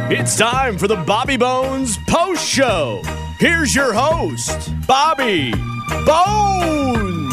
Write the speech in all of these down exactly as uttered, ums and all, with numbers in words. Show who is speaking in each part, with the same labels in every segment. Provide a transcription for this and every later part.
Speaker 1: It's time for the Bobby Bones Post Show. Here's your host, Bobby Bones.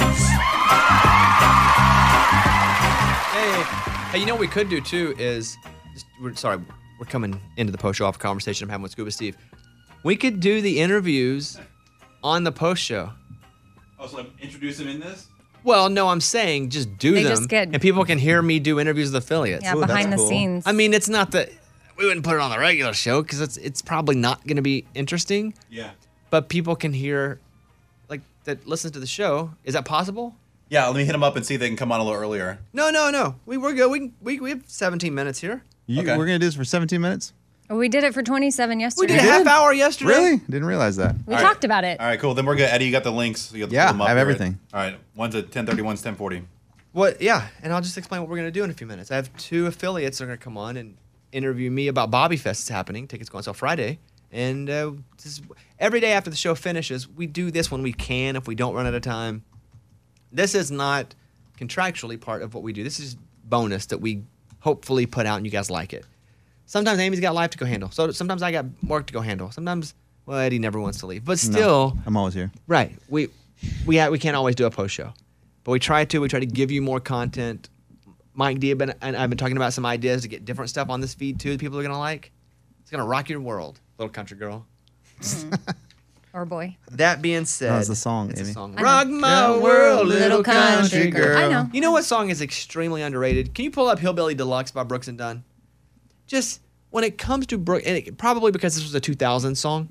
Speaker 2: Hey, hey, you know what we could do too is, just, we're, sorry, we're coming into the post show off conversation I'm having with Scuba Steve. We could do the interviews on the post show.
Speaker 3: Oh, so introduce him in this?
Speaker 2: Well, no, I'm saying just do
Speaker 4: They
Speaker 2: them,
Speaker 4: just get-
Speaker 2: and people can hear me do interviews with affiliates.
Speaker 4: Yeah,
Speaker 5: Ooh,
Speaker 4: behind the
Speaker 5: that's cool.
Speaker 4: scenes.
Speaker 2: I mean, it's not that we wouldn't put it on the regular show because it's it's probably not going to be interesting,
Speaker 3: Yeah.
Speaker 2: but people can hear, like, that listens to the show. Is that possible?
Speaker 3: Yeah, let me hit him up and see if they can come on a little earlier.
Speaker 2: No, no, no. We we're good. We we we have seventeen minutes here.
Speaker 5: You,
Speaker 3: Okay.
Speaker 5: We're going to do this for seventeen minutes?
Speaker 4: we did it for twenty-seven
Speaker 2: We
Speaker 4: yesterday.
Speaker 2: did a half hour yesterday.
Speaker 5: Really? Didn't realize that.
Speaker 4: We
Speaker 3: All
Speaker 4: talked
Speaker 3: right.
Speaker 4: about it.
Speaker 3: All right, cool. Then we're good. Eddie, you got the links. You got
Speaker 5: Yeah,
Speaker 3: them up
Speaker 5: I have
Speaker 3: here.
Speaker 5: everything.
Speaker 3: All right. One's at ten thirty, one's ten forty.
Speaker 2: What? Yeah, and I'll just explain what we're going to do in a few minutes. I have two affiliates that are going to come on and interview me about Bobby Fest is happening. Tickets go on sale Friday. And uh, this is, every day after the show finishes, we do this when we can if we don't run out of time. This is not contractually part of what we do. This is bonus that we hopefully put out and you guys like it. Sometimes Amy's got life to go handle. So sometimes I got work to go handle. Sometimes, well, Eddie never wants to leave. But still,
Speaker 5: No, I'm always here.
Speaker 2: right, we we ha- we can't always do a post show. But we try to. We try to give you more content. Mike D been, and I've been talking about some ideas to get different stuff on this feed too that people are going to like. It's going to rock your world, little country girl.
Speaker 4: Or boy.
Speaker 2: That being said,
Speaker 5: That was the song,
Speaker 2: it's
Speaker 5: Amy.
Speaker 2: a song.
Speaker 4: I know.
Speaker 2: Rock my world, little country girl.
Speaker 4: I know.
Speaker 2: You know what song is extremely underrated? Can you pull up Hillbilly Deluxe by Brooks and Dunn? Just when it comes to Brooks, and it, probably because this was a two thousand song,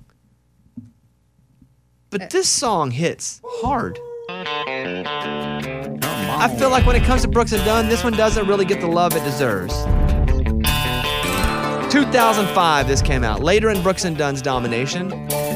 Speaker 2: but this song hits hard. I feel like when it comes to Brooks and Dunn, this one doesn't really get the love it deserves. two thousand five, this came out. Later in Brooks and Dunn's domination.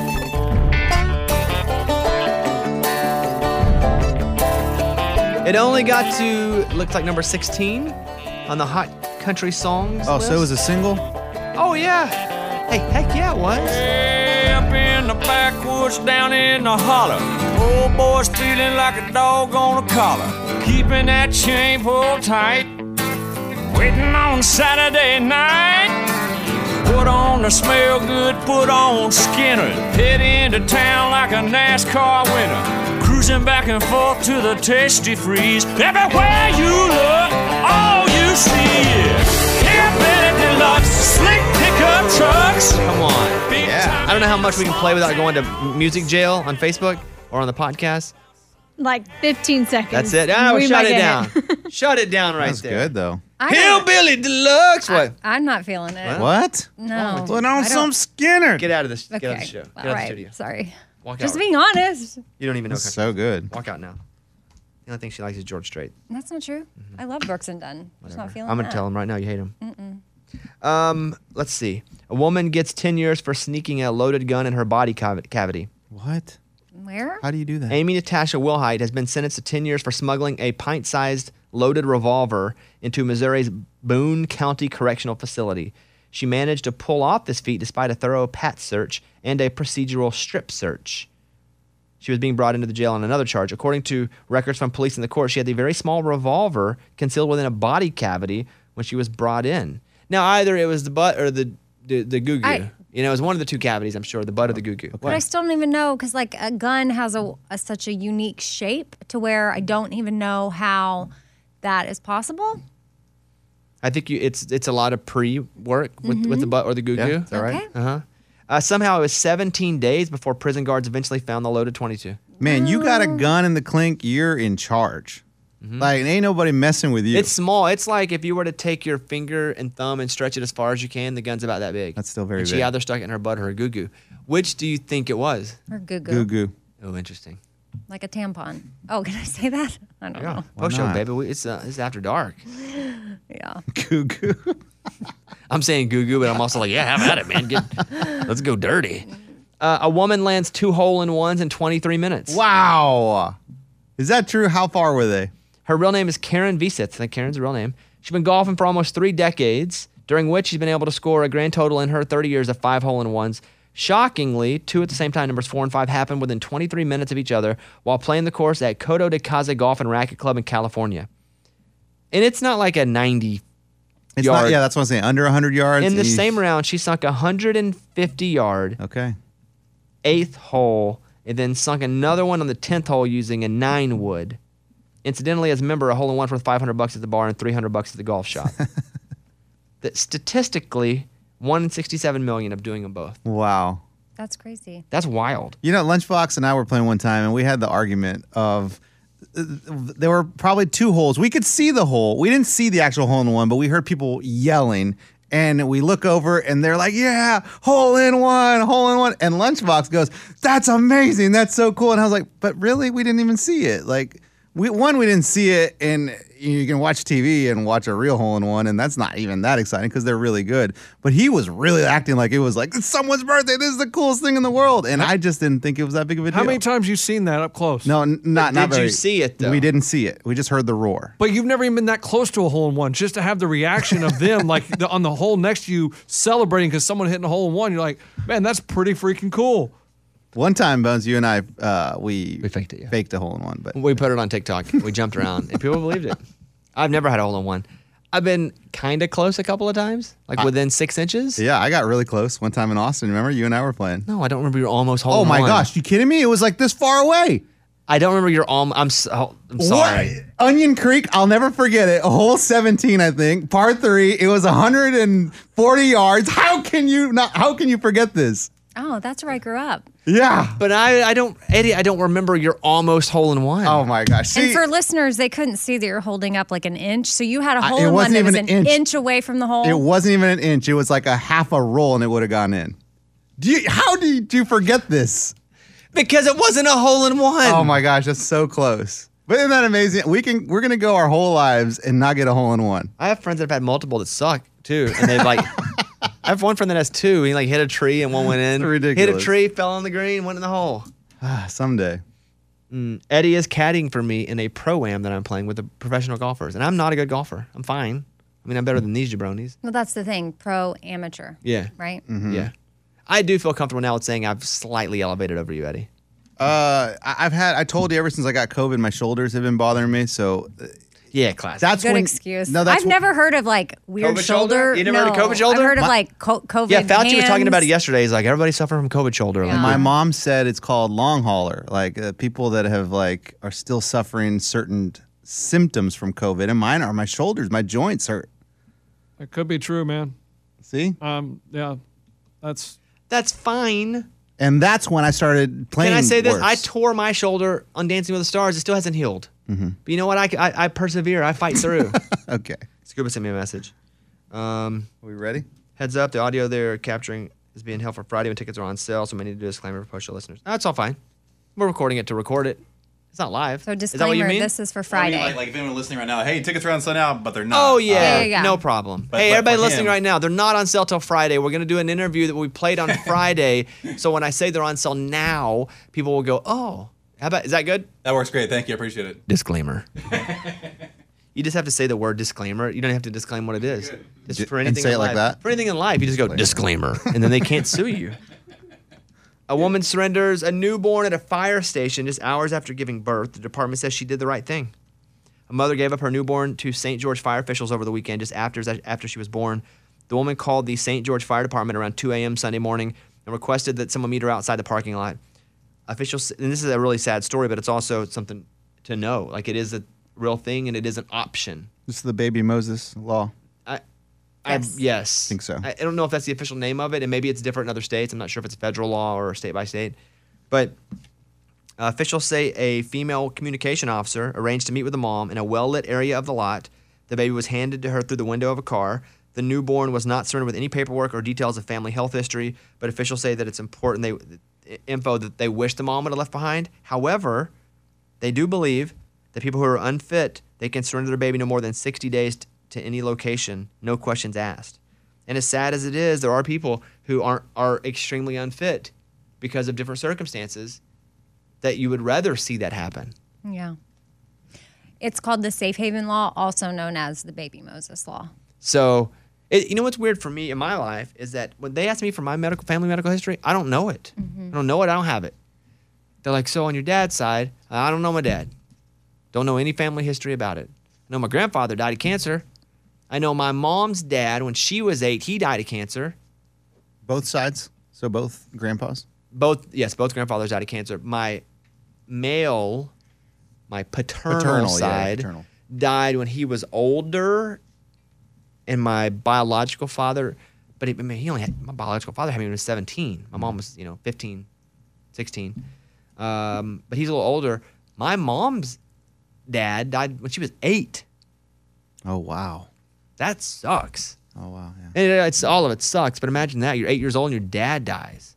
Speaker 2: It only got to, looks like number sixteen on the Hot Country Songs
Speaker 5: Oh,
Speaker 2: list.
Speaker 5: so it was a single?
Speaker 2: Oh, yeah. Hey, heck yeah, it was.
Speaker 6: Way up in the backwoods, down in the holler. Old boy's feeling like a dog on a collar. Keeping that chain pulled tight. Waiting on Saturday night. Put on the smell good, put on Skinner. Head into town like a NASCAR winner. Cruising back and forth to the Tasty Freeze. Everywhere you look, all you see is Hillbilly Deluxe, slick pickup trucks.
Speaker 2: Come on.
Speaker 6: Big
Speaker 5: Yeah.
Speaker 6: time
Speaker 2: I don't know how much we can play without going to music jail on Facebook or on the podcast.
Speaker 7: Like fifteen seconds.
Speaker 2: That's it. Ah,
Speaker 7: We
Speaker 2: shut
Speaker 7: might
Speaker 2: it
Speaker 7: get
Speaker 2: down. Shut it down right
Speaker 5: That's
Speaker 2: there.
Speaker 5: good, though.
Speaker 4: I don't-
Speaker 2: Hillbilly Deluxe. What?
Speaker 4: I'm not feeling it.
Speaker 5: What?
Speaker 4: No.
Speaker 5: Put
Speaker 4: I
Speaker 5: on
Speaker 4: don't-
Speaker 5: some Skinner.
Speaker 2: Get out of this. Get out of
Speaker 4: Okay.
Speaker 2: the show. Get
Speaker 4: All
Speaker 2: out of the
Speaker 4: right.
Speaker 2: studio.
Speaker 4: Sorry.
Speaker 2: Walk
Speaker 4: Just
Speaker 2: out.
Speaker 4: being honest.
Speaker 2: You don't even know
Speaker 5: That's
Speaker 2: country.
Speaker 5: so good.
Speaker 2: Walk out now. The only thing she likes is George Strait.
Speaker 4: That's not true. I love Brooks and Dunn. Just not feeling
Speaker 2: I'm gonna
Speaker 4: that.
Speaker 2: tell him right now you hate him. Um, let's see. A woman gets ten years for sneaking a loaded gun in her body cavi- cavity.
Speaker 5: What?
Speaker 4: Where?
Speaker 5: How do you do that?
Speaker 2: Amy Natasha Wilhite has been sentenced to ten years for smuggling a pint-sized loaded revolver into Missouri's Boone County Correctional Facility. She managed to pull off this feat despite a thorough pat search and a procedural strip search. She was being brought into the jail on another charge. According to records from police in the court, she had a very small revolver concealed within a body cavity when she was brought in. Now, either it was the butt or the the, the goo goo.
Speaker 4: I-
Speaker 2: You know, it was one of the two cavities, I'm sure, the butt or the goo goo.
Speaker 4: But I still don't even know because like a gun has a, a such a unique shape to where I don't even know how that is possible.
Speaker 2: I think you, it's it's a lot of pre-work with, with the butt or the goo
Speaker 5: Yeah,
Speaker 2: goo.
Speaker 5: is that right?
Speaker 4: Okay.
Speaker 2: Uh-huh. Uh, somehow it was seventeen days before prison guards eventually found the loaded twenty-two.
Speaker 5: Man, you got a gun in the clink, you're in charge. Like, ain't nobody messing with you.
Speaker 2: It's small. It's like if you were to take your finger and thumb and stretch it as far as you can, the gun's about that big.
Speaker 5: That's still very
Speaker 2: and she
Speaker 5: big.
Speaker 2: either stuck it in her butt or her goo goo. Which do you think it was?
Speaker 4: Or goo
Speaker 5: Goo
Speaker 4: goo.
Speaker 5: goo.
Speaker 2: Oh, interesting.
Speaker 4: Like a tampon. Oh, can I say that? I don't
Speaker 2: Yeah.
Speaker 4: know.
Speaker 2: Post show,
Speaker 5: not?
Speaker 2: baby. We, it's, uh, it's after dark.
Speaker 4: Yeah.
Speaker 5: Goo goo.
Speaker 2: I'm saying goo goo, but I'm also like, yeah, have at it, man. Get, let's go dirty. Uh, a woman lands two hole in ones in twenty-three minutes.
Speaker 5: Wow. Is that true? How far were they?
Speaker 2: Her real name is Karen Visitz. I think Karen's a real name. She's been golfing for almost three decades, during which she's been able to score a grand total in her thirty years of five hole-in-ones. Shockingly, two at the same time, numbers four and five, happened within twenty-three minutes of each other while playing the course at Coto de Caza Golf and Racket Club in California. And it's not like a ninety.
Speaker 5: It's
Speaker 2: yard.
Speaker 5: not, yeah, that's what I'm saying. Under one hundred yards.
Speaker 2: In the
Speaker 5: and you-
Speaker 2: same round, she sunk a one hundred fifty yard
Speaker 5: Okay.
Speaker 2: eighth hole, and then sunk another one on the tenth hole using a nine wood. Incidentally, as a member, a hole in one worth five hundred bucks at the bar and three hundred bucks at the golf shop. That statistically, one in sixty-seven million of doing them both.
Speaker 5: Wow.
Speaker 4: That's crazy.
Speaker 2: That's wild.
Speaker 5: You know, Lunchbox and I were playing one time, and we had the argument of uh, there were probably two holes. We could see the hole. We didn't see the actual hole in one, but we heard people yelling. And we look over, and they're like, "Yeah, hole in one, hole in one." And Lunchbox goes, "That's amazing. That's so cool." And I was like, "But really, we didn't even see it. Like, we one, we didn't see it, and you can watch T V and watch a real hole in one, and that's not even that exciting because they're really good." But he was really acting like it was like it's someone's birthday. This is the coolest thing in the world, and I just didn't think it was that big of a deal.
Speaker 8: How many times you seen that up close?
Speaker 5: No, n- not not
Speaker 2: did you
Speaker 5: very.
Speaker 2: see it, though?
Speaker 5: We didn't see it. We just heard the roar.
Speaker 8: But you've never even been that close to a hole in one. Just to have the reaction of them, like the, on the hole next to you, celebrating because someone hitting a hole in one. You're like, man, that's pretty freaking cool.
Speaker 5: One time, Bones, you and I, uh, we
Speaker 2: We faked it, yeah.
Speaker 5: faked a hole in one, but
Speaker 2: We put it on TikTok. We jumped around, and people believed it. I've never had a hole in one. I've been kind of close a couple of times, like within six inches.
Speaker 5: yeah, I got really close one time in Austin. Remember, you and I were playing.
Speaker 2: No, I don't remember your almost hole
Speaker 5: Oh
Speaker 2: in
Speaker 5: my
Speaker 2: one.
Speaker 5: gosh, you kidding me? It was like this far away.
Speaker 2: I don't remember your almost. I'm, so, I'm sorry.
Speaker 5: What? Onion Creek, I'll never forget it. Hole seventeen, I think, par three. It was one hundred forty yards. How can you not? How can you forget this?
Speaker 4: Oh, that's where I grew up.
Speaker 5: Yeah.
Speaker 2: But I, I don't, Eddie, I don't remember your almost hole in one.
Speaker 5: Oh my gosh. See,
Speaker 4: and for listeners, they couldn't see that you're holding up like an inch. So you had a
Speaker 5: I-
Speaker 4: hole
Speaker 5: it
Speaker 4: in one
Speaker 5: wasn't
Speaker 4: that was
Speaker 5: even
Speaker 4: an
Speaker 5: an
Speaker 4: inch.
Speaker 5: inch.
Speaker 4: away from the hole.
Speaker 5: it wasn't even an inch. It was like a half a roll, and it would have gone in. Do you? How did you forget this?
Speaker 2: Because it wasn't a hole in one.
Speaker 5: Oh my gosh, that's so close. But isn't that amazing? We can. We're gonna go our whole lives and not get a hole in one.
Speaker 2: I have friends that have had multiple that suck too, and they've like. I have one friend that has two. He like hit a tree and one went in.
Speaker 5: It's ridiculous.
Speaker 2: Hit a tree, fell on the green, went in the hole.
Speaker 5: Ah, someday.
Speaker 2: Mm, Eddie is caddying for me in a pro-am that I'm playing with the professional golfers, and I'm not a good golfer. I'm fine. I mean, I'm better than these jabronis.
Speaker 4: well, that's the thing. Pro, amateur.
Speaker 2: Yeah.
Speaker 4: Right?
Speaker 5: Mm-hmm.
Speaker 2: Yeah. I do feel comfortable now with saying I've slightly elevated over you, Eddie.
Speaker 5: Uh, I- I've had. I told you ever since I got COVID, my shoulders have been bothering me. So uh,
Speaker 2: Yeah, class.
Speaker 5: that's
Speaker 4: Good
Speaker 5: when,
Speaker 4: excuse.
Speaker 5: No, that's
Speaker 4: I've never heard of like weird
Speaker 2: COVID shoulder?
Speaker 4: shoulder.
Speaker 2: You never heard of
Speaker 4: No.
Speaker 2: COVID shoulder?
Speaker 4: I've heard of
Speaker 5: My-
Speaker 4: like co- COVID.
Speaker 2: yeah, Fauci was talking about it
Speaker 4: hands.
Speaker 2: yesterday. He's like, everybody's suffering from COVID shoulder. Like,
Speaker 4: Yeah.
Speaker 5: My mom said it's called long hauler, like uh, people that have like are still suffering certain symptoms from COVID, and mine are my shoulders, my joints hurt.
Speaker 8: It could be true, man.
Speaker 5: See,
Speaker 8: Um, yeah, that's
Speaker 2: that's fine.
Speaker 5: and that's when I started playing.
Speaker 2: Can I say this?
Speaker 5: worse.
Speaker 2: I tore my shoulder on Dancing with the Stars. It still hasn't healed.
Speaker 5: Mm-hmm.
Speaker 2: But you know what? I, I, I persevere. I fight through.
Speaker 5: Okay,
Speaker 2: Scuba sent me a message. Um,
Speaker 5: are we ready?
Speaker 2: heads up, the audio they're capturing is being held for Friday when tickets are on sale, so we need to do a disclaimer for post-show listeners. That's all fine. We're recording it to record it. It's not live.
Speaker 4: So
Speaker 2: Is that what you
Speaker 4: disclaimer,
Speaker 2: mean?
Speaker 4: this is for
Speaker 3: I
Speaker 4: Friday.
Speaker 3: mean, like, like if anyone listening right now, hey, tickets are on sale now, but they're not.
Speaker 2: Oh, yeah.
Speaker 4: Yeah, yeah, yeah.
Speaker 2: No problem.
Speaker 3: But-
Speaker 2: hey,
Speaker 3: but
Speaker 2: everybody
Speaker 3: for
Speaker 2: listening
Speaker 3: him-
Speaker 2: right now, they're not on sale till Friday. We're going to do an interview that we played on Friday. So when I say they're on sale now, people will go, oh, how about, is that good?
Speaker 3: That works great. Thank you. I appreciate it.
Speaker 2: Disclaimer. You just have to say the word disclaimer. You don't have to disclaim what it is. Just
Speaker 5: D-
Speaker 2: for
Speaker 5: and
Speaker 2: anything
Speaker 5: say
Speaker 2: in
Speaker 5: it like
Speaker 2: life.
Speaker 5: that?
Speaker 2: For anything in life, you just go disclaimer, and then they can't sue you. A woman surrenders a newborn at a fire station just hours after giving birth. The department says she did the right thing. A mother gave up her newborn to Saint George fire officials over the weekend just after, after she was born. The woman called the Saint George Fire Department around two a.m. Sunday morning and requested that someone meet her outside the parking lot. Officials, and this is a really sad story, but it's also something to know. Like, it is a real thing and it is an option.
Speaker 5: This is the baby Moses law.
Speaker 2: I,
Speaker 4: Yes.
Speaker 2: I, yes.
Speaker 5: Think so.
Speaker 2: I, I don't know if that's the official name of it, and maybe it's different in other states. I'm not sure if it's federal law or state by state. But uh, officials say a female communication officer arranged to meet with the mom in a well-lit area of the lot. The baby was handed to her through the window of a car. The newborn was not surrendered with any paperwork or details of family health history, but officials say that it's important they info that they wish the mom would have left behind. However, they do believe that people who are unfit, they can surrender their baby no more than sixty days t- to any location, no questions asked. And as sad as it is, there are people who aren't are extremely unfit because of different circumstances that you would rather see that happen.
Speaker 4: Yeah. It's called the Safe Haven Law, also known as the Baby Moses Law.
Speaker 2: So, it, you know what's weird for me in my life is that when they ask me for my medical family medical history, I don't know it. I don't know it. I don't have it. They're like, so on your dad's side, I don't know my dad. Don't know any family history about it. I know my grandfather died of cancer. I know my mom's dad, when she was eight, he died of cancer.
Speaker 5: Both sides. So both grandpas.
Speaker 2: Both, yes, both grandfathers died of cancer. My male, my paternal,
Speaker 5: Paternal, yeah,
Speaker 2: side,
Speaker 5: paternal.
Speaker 2: died when he was older, and my biological father, but he, I mean, he only had, my biological father had me when he was seventeen. My mom was, you know, fifteen, sixteen. Um, but he's a little older. My mom's dad died when she was eight.
Speaker 5: Oh wow.
Speaker 2: That sucks.
Speaker 5: Oh wow. Yeah.
Speaker 2: And it- it's all of it sucks. But imagine that you're eight years old and your dad dies.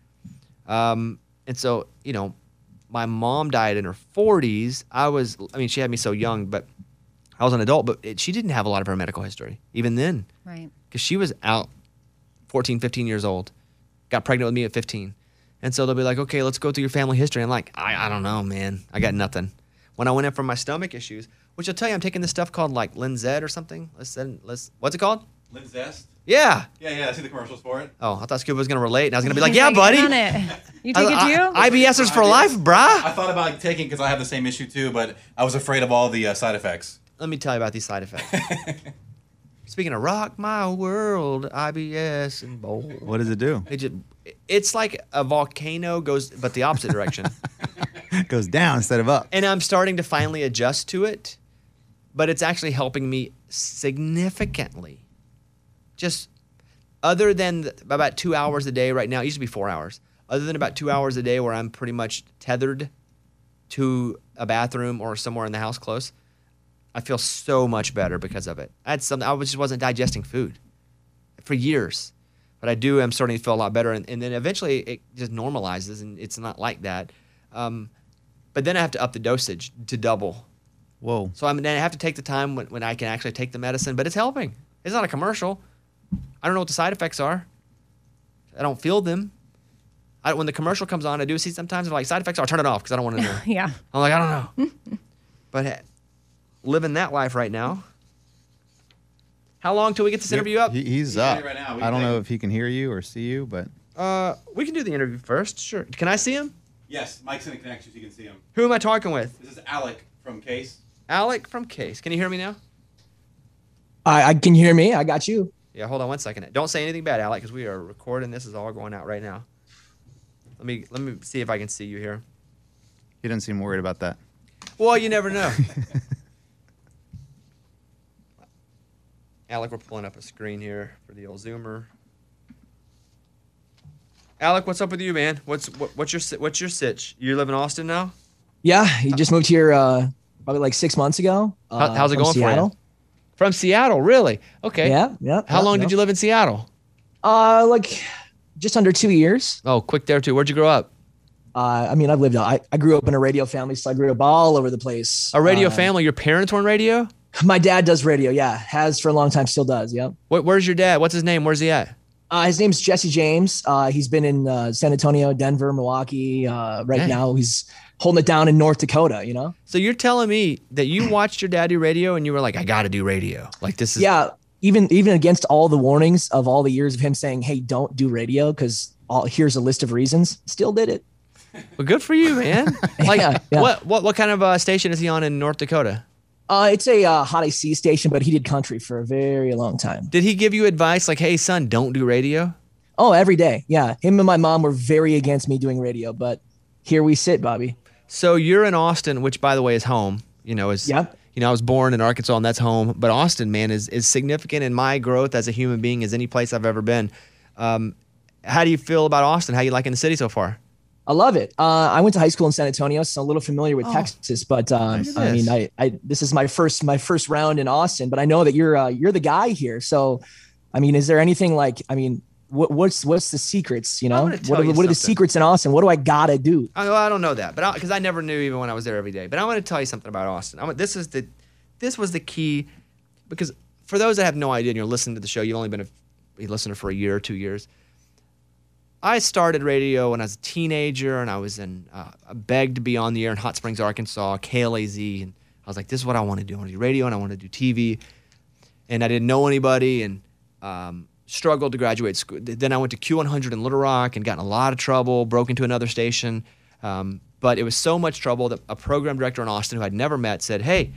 Speaker 2: Um, and so you know, my mom died in her forties. I was, I mean, she had me so young, but I was an adult. But it, she didn't have a lot of her medical history even then,
Speaker 4: Right.
Speaker 2: because she was out fourteen, fifteen years old, got pregnant with me at fifteen. And so they'll be like, okay, let's go through your family history. I'm like, I, I don't know, man. I got nothing. When I went in for my stomach issues, which I'll tell you, I'm taking this stuff called like Linzed or something. Let's, let's, what's it called?
Speaker 3: Linzest?
Speaker 2: Yeah.
Speaker 3: Yeah, yeah, I see the commercials for it.
Speaker 2: Oh, I thought Scuba was going to relate. And I was going to be like, yeah,
Speaker 4: Like,
Speaker 2: buddy.
Speaker 4: on it. You take it
Speaker 2: I-
Speaker 4: too?
Speaker 2: I- IBSers for life,
Speaker 3: I
Speaker 2: brah.
Speaker 3: thought about taking because I have the same issue too, but I was afraid of all the uh, side effects.
Speaker 2: Let me tell you about these side effects. Speaking of rock my world, I B S and bowl.
Speaker 5: What does it do?
Speaker 2: It just, it's like a volcano goes, but the opposite direction.
Speaker 5: It goes down instead of up.
Speaker 2: And I'm starting to finally adjust to it, but it's actually helping me significantly. Just other than the, about two hours a day right now, it used to be four hours. Other than about two hours a day where I'm pretty much tethered to a bathroom or somewhere in the house close, I feel so much better because of it. I had something, I was- just wasn't digesting food for years. But I do, I'm starting to feel a lot better. And, and then eventually it just normalizes and it's not like that. Um, but then I have to up the dosage to double.
Speaker 5: Whoa.
Speaker 2: So I'm, then I have to take the time when, when I can actually take the medicine, but it's helping. It's not a commercial. I don't know what the side effects are. I don't feel them. I, when the commercial comes on, I do see sometimes, I'm like, side effects, I'll turn it off because I don't want to know.
Speaker 4: Yeah.
Speaker 2: I'm like, I don't know. But uh, living that life right now. How long till we get this interview up?
Speaker 5: He, he's
Speaker 3: He's
Speaker 5: up.
Speaker 3: ready right now. We
Speaker 5: I don't
Speaker 3: can
Speaker 5: know
Speaker 3: take-
Speaker 5: if he can hear you or see you, but
Speaker 2: Uh, we can do the interview first. Sure. Can I see him?
Speaker 3: Yes, Mike's gonna connect you so you can see him.
Speaker 2: Who am I talking with?
Speaker 3: This is Alec from Case.
Speaker 2: Alec from Case. Can you hear me now?
Speaker 9: I, I can you hear me. I got you.
Speaker 2: Yeah, hold on one second. Don't say anything bad, Alec, because we are recording. This is all going out right now. Let me let me see if I can see you here.
Speaker 5: he doesn't seem worried about that.
Speaker 2: Well, you never know. Alec, we're pulling up a screen here for the old Zoomer. Alec, what's up with you, man? What's what, what's your si- what's your sitch? You live in Austin now?
Speaker 9: Yeah, he just moved here uh, probably like six months ago.
Speaker 2: How,
Speaker 9: Uh,
Speaker 2: how's it
Speaker 9: from
Speaker 2: going
Speaker 9: Seattle.
Speaker 2: for you? From Seattle, really? Okay.
Speaker 9: Yeah, yeah.
Speaker 2: How
Speaker 9: yeah,
Speaker 2: long
Speaker 9: yeah.
Speaker 2: did you live in Seattle?
Speaker 9: Uh, like just under two years.
Speaker 2: Oh, quick there too. Where'd you grow up?
Speaker 9: Uh, I mean, I've lived. I, I grew up in a radio family, so I grew up all over the place.
Speaker 2: A radio
Speaker 9: Uh,
Speaker 2: family. Your parents were on radio?
Speaker 9: My dad does radio. Yeah, has for a long time, still does. Yep.
Speaker 2: What, where's your dad? What's his name? Where's he at?
Speaker 9: Uh, his name's Jesse James. Uh, he's been in uh, San Antonio, Denver, Milwaukee. Uh, right
Speaker 2: Dang.
Speaker 9: now, he's holding it down in North Dakota. You know.
Speaker 2: So you're telling me that you watched your dad do radio and you were like, I got to do radio. Like this is
Speaker 9: Yeah. Even even against all the warnings of all the years of him saying, "Hey, don't do radio," because all here's a list of reasons. Still did it.
Speaker 2: Well, good for you, man. Like,
Speaker 9: Yeah, yeah.
Speaker 2: what what what kind of uh, station is he on in North Dakota?
Speaker 9: Uh, it's a uh, hot A C station, but he did country for a very long time.
Speaker 2: Did he give you advice like, "Hey, son, don't do radio"?
Speaker 9: Oh, every day. Yeah. Him and my mom were very against me doing radio, but here we sit, Bobby.
Speaker 2: So you're in Austin, which, by the way, is home. You know, is
Speaker 9: Yep.
Speaker 2: You know, I was born in Arkansas, and that's home. But Austin, man, is is significant in my growth as a human being as any place I've ever been. Um, how do you feel about Austin? How you liking the city so far?
Speaker 9: I love it. Uh, I went to high school in San Antonio, so I'm a little familiar with
Speaker 2: Oh.
Speaker 9: Texas, but um,
Speaker 2: Look at
Speaker 9: I mean,
Speaker 2: this.
Speaker 9: I, I this is my first my first round in Austin, but I know that you're uh, you're the guy here. So, I mean, is there anything like I mean, what, what's what's the secrets? You know,
Speaker 2: gonna tell
Speaker 9: what are,
Speaker 2: you
Speaker 9: what are the
Speaker 2: something.
Speaker 9: secrets in Austin? What do I gotta do?
Speaker 2: I, well, I don't know that, but because I, I never knew even when I was there every day. But I want to tell you something about Austin. I want, this is the, this was the key, because for those that have no idea and you're listening to the show, you've only been a, a listener for a year or two years. I started radio when I was a teenager, and I was in, uh, I begged to be on the air in Hot Springs, Arkansas, K L A Z, and I was like, this is what I want to do. I want to do radio and I want to do T V, and I didn't know anybody, and um, struggled to graduate school. Then I went to Q one hundred in Little Rock and got in a lot of trouble, broke into another station. Um, but it was so much trouble that a program director in Austin who I'd never met said, hey,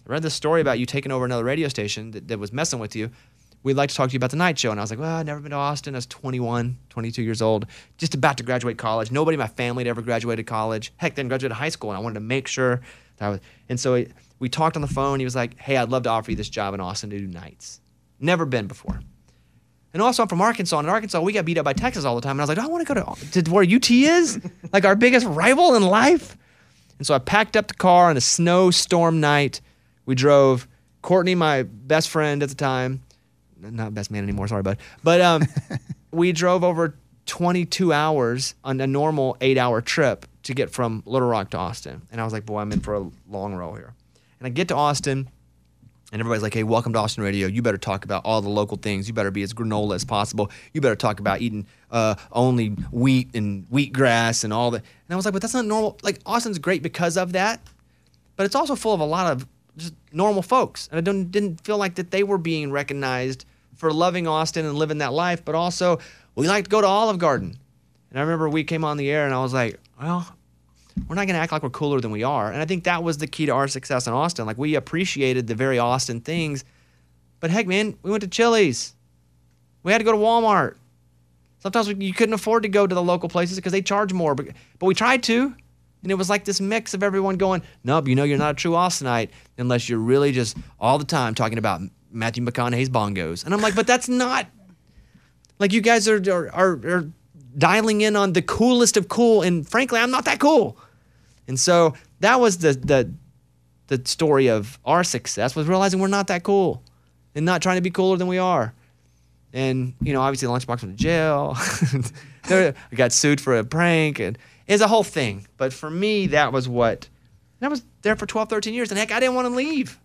Speaker 2: I read this story about you taking over another radio station that, that was messing with you. We'd like to talk to you about the night show. And I was like, well, I've never been to Austin. I was twenty-one, twenty-two years old, just about to graduate college. Nobody in my family had ever graduated college. Heck, they didn't graduate high school, and I wanted to make sure that I was. And so he, we talked on the phone. He was like, hey, I'd love to offer you this job in Austin to do nights. Never been before. And also, I'm from Arkansas. And in Arkansas, we got beat up by Texas all the time. And I was like, do I want to go to, to where U T is? Like our biggest rival in life? And so I packed up the car on a snowstorm night. We drove. Courtney, my best friend at the time, not best man anymore, sorry, bud. But um, we drove over twenty-two hours on a normal eight-hour trip to get from Little Rock to Austin. And I was like, boy, I'm in for a long roll here. And I get to Austin, and everybody's like, hey, welcome to Austin Radio. You better talk about all the local things. You better be as granola as possible. You better talk about eating uh, only wheat and wheatgrass and all that. And I was like, but that's not normal. Like, Austin's great because of that, but it's also full of a lot of just normal folks. And I don't, didn't feel like that they were being recognized for loving Austin and living that life, but also we like to go to Olive Garden. And I remember we came on the air and I was like, well, we're not going to act like we're cooler than we are. And I think that was the key to our success in Austin. Like, we appreciated the very Austin things. But heck, man, we went to Chili's. We had to go to Walmart. Sometimes we, you couldn't afford to go to the local places because they charge more. But, but we tried to. And it was like this mix of everyone going, nope, you know you're not a true Austinite unless you're really just all the time talking about Matthew McConaughey's bongos. And I'm like, but that's not, like, you guys are, are, are, are dialing in on the coolest of cool. And frankly, I'm not that cool. And so that was the, the, the story of our success, was realizing we're not that cool and not trying to be cooler than we are. And, you know, obviously Lunchbox went to jail. We got sued for a prank, and it's a whole thing. But for me, that was what, and I was there for twelve, thirteen years, and heck, I didn't want to leave.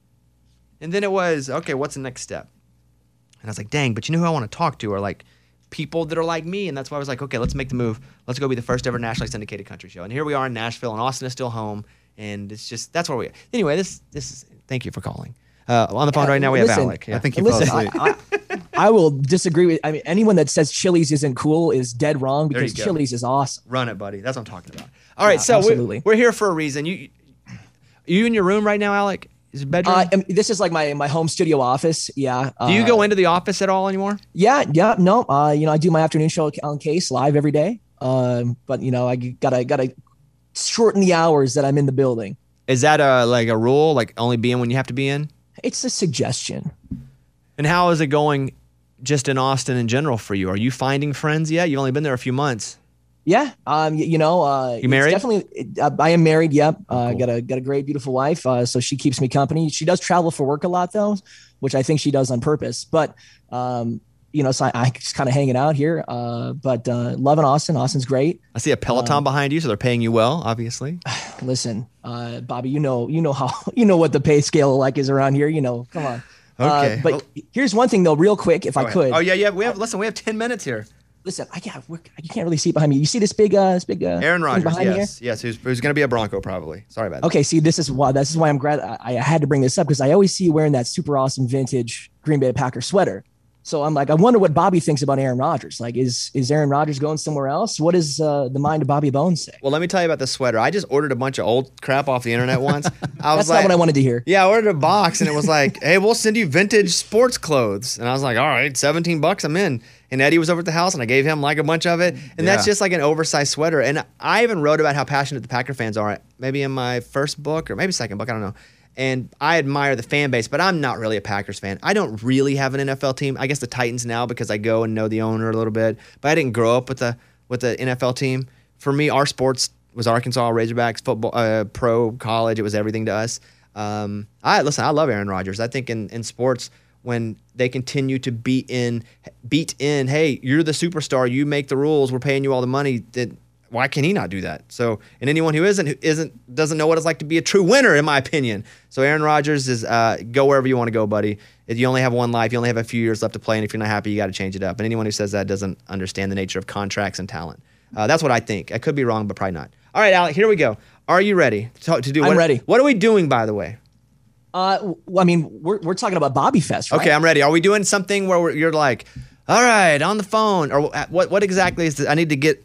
Speaker 2: And then it was, okay, what's the next step? And I was like, dang, but you know who I want to talk to are like people that are like me. And that's why I was like, okay, let's make the move. Let's go be the first ever nationally syndicated country show. And here we are in Nashville, and Austin is still home. And it's just, that's where we are. Anyway, this, this is, thank you for calling. Uh, on the phone
Speaker 9: Yeah,
Speaker 2: right now, we
Speaker 9: listen,
Speaker 2: have Alec. Yeah.
Speaker 5: I think you
Speaker 9: Listen,
Speaker 5: fell asleep.
Speaker 9: I, I, I will disagree with. I mean, anyone that says Chili's isn't cool is dead wrong,
Speaker 2: There you
Speaker 9: because
Speaker 2: go.
Speaker 9: Chili's is awesome.
Speaker 2: Run it, buddy. That's what I'm talking about. All right,
Speaker 9: Yeah,
Speaker 2: so
Speaker 9: absolutely.
Speaker 2: we're, we're here for a reason. You, you in your room right now, Alec? Is it bedroom?
Speaker 9: Uh, I mean, this is like my my home studio office. Yeah.
Speaker 2: Do you
Speaker 9: uh,
Speaker 2: go into the office at all anymore?
Speaker 9: Yeah, yeah, no. Uh, you know, I do my afternoon show on Case live every day. Um, but you know, I gotta gotta shorten the hours that I'm in the building.
Speaker 2: Is that a like a rule, like only be in when you have to be in?
Speaker 9: It's a suggestion.
Speaker 2: And how is it going just in Austin in general for you? Are you finding friends yet? You've only been there a few months.
Speaker 9: Yeah. Um. You, you know. Uh,
Speaker 2: You married?
Speaker 9: It's definitely. Uh, I am married. Yep. Uh,
Speaker 2: Cool.
Speaker 9: Got a got a great, beautiful wife. Uh, so she keeps me company. She does travel for work a lot, though, which I think she does on purpose. But um, you know, so I, I just kind of hanging out here. Uh, but uh, loving Austin. Austin's great.
Speaker 2: I see a Peloton behind you, so they're paying you well, obviously.
Speaker 9: Listen, uh, Bobby, you know, you know how, you know what the pay scale like is around here. You know, come on.
Speaker 2: Okay.
Speaker 9: Uh, but
Speaker 2: Well-
Speaker 9: here's one thing though, real quick, if
Speaker 2: Go
Speaker 9: I
Speaker 2: ahead.
Speaker 9: could.
Speaker 2: Oh yeah, yeah. We have listen. We have ten minutes here.
Speaker 9: Listen, I can't. We're, you can't really see behind me. You see this big, uh, this big, uh,
Speaker 2: Aaron
Speaker 9: thing
Speaker 2: Rodgers.
Speaker 9: behind me
Speaker 2: Yes, yes. Who's, who's going to be a Bronco probably? Sorry about that.
Speaker 9: Okay, see, this is why this is why I'm glad I, I had to bring this up, because I always see you wearing that super awesome vintage Green Bay Packer sweater. So I'm like, I wonder what Bobby thinks about Aaron Rodgers. Like, is is Aaron Rodgers going somewhere else? What does uh, the mind of Bobby Bones say?
Speaker 2: Well, let me tell you about the sweater. I just ordered a bunch of old crap off the internet once. I was
Speaker 9: That's
Speaker 2: like,
Speaker 9: not what I wanted to hear.
Speaker 2: Yeah, I ordered a box and it was like, hey, we'll send you vintage sports clothes. And I was like, all right, seventeen bucks, I'm in. And Eddie was over at the house and I gave him like a bunch of it. And that's
Speaker 5: Yeah.
Speaker 2: just like an oversized sweater. And I even wrote about how passionate the Packer fans are, maybe in my first book or maybe second book, I don't know. And I admire the fan base, but I'm not really a Packers fan. I don't really have an N F L team. I guess the Titans now because I go and know the owner a little bit. But I didn't grow up with the with the N F L team. For me, our sports was Arkansas Razorbacks, football, uh, pro, college. It was everything to us. Um, I listen. I love Aaron Rodgers. I think in, in sports, when they continue to beat in, beat in, hey, you're the superstar. You make the rules. We're paying you all the money. That why can he not do that? So, and anyone who isn't, who isn't, doesn't know what it's like to be a true winner, in my opinion. So, Aaron Rodgers is uh, go wherever you want to go, buddy. If you only have one life, you only have a few years left to play, and if you're not happy, you got to change it up. And anyone who says that doesn't understand the nature of contracts and talent. Uh, that's what I think. I could be wrong, but probably not. All right, Alec, here we go. Are you ready to, to do?
Speaker 9: I'm
Speaker 2: what,
Speaker 9: ready.
Speaker 2: What are we doing, by the way?
Speaker 9: Uh, well, I mean, we're we're talking about Bobby Fest, right?
Speaker 2: Okay, I'm ready. Are we doing something where we're, you're like, all right, on the phone, or what? What exactly is this? I need to get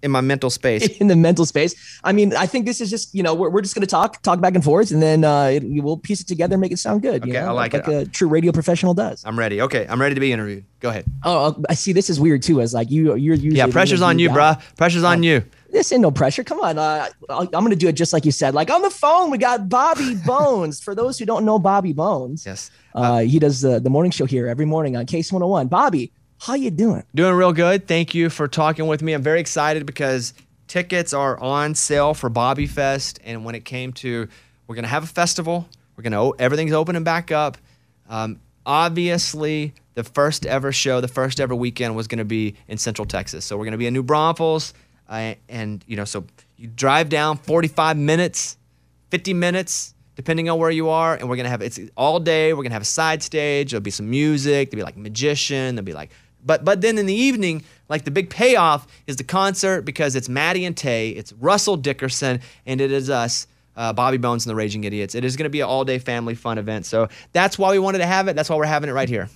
Speaker 2: in my mental space.
Speaker 9: In the mental space. I mean, I think this is just, you know, we're, we're just going to talk, talk back and forth, and then uh, it, we'll piece it together and make it sound good.
Speaker 2: Okay,
Speaker 9: you know?
Speaker 2: I like,
Speaker 9: like
Speaker 2: it.
Speaker 9: Like a true radio professional does.
Speaker 2: I'm ready. Okay, I'm ready to be interviewed. Go ahead.
Speaker 9: Oh, I see. This is weird too. As like you, you're usually
Speaker 2: Yeah, pressure's on you, bruh. Pressure's on you.
Speaker 9: This ain't no pressure. Come on. Uh, I'll- I'm going to do it just like you said. Like on the phone, we got Bobby Bones. For those who don't know Bobby Bones,
Speaker 2: Yes.
Speaker 9: uh, he does the, the morning show here every morning on Case one oh one. Bobby, how you doing?
Speaker 2: Doing real good. Thank you for talking with me. I'm very excited because tickets are on sale for Bobby Fest, and when it came to, we're gonna have a festival. We're gonna everything's opening back up. Um, obviously, the first ever show, the first ever weekend was gonna be in Central Texas. So we're gonna be in New Braunfels, uh, and you know, so you drive down forty-five minutes, fifty minutes, depending on where you are, and we're gonna have it's all day. We're gonna have a side stage. There'll be some music. There'll be like magician. There'll be like, but but then in the evening, like the big payoff is the concert because it's Maddie and Tay, it's Russell Dickerson, and it is us, uh, Bobby Bones and the Raging Idiots. It is gonna be an all-day family fun event. So that's why we wanted to have it. That's why we're having it right here.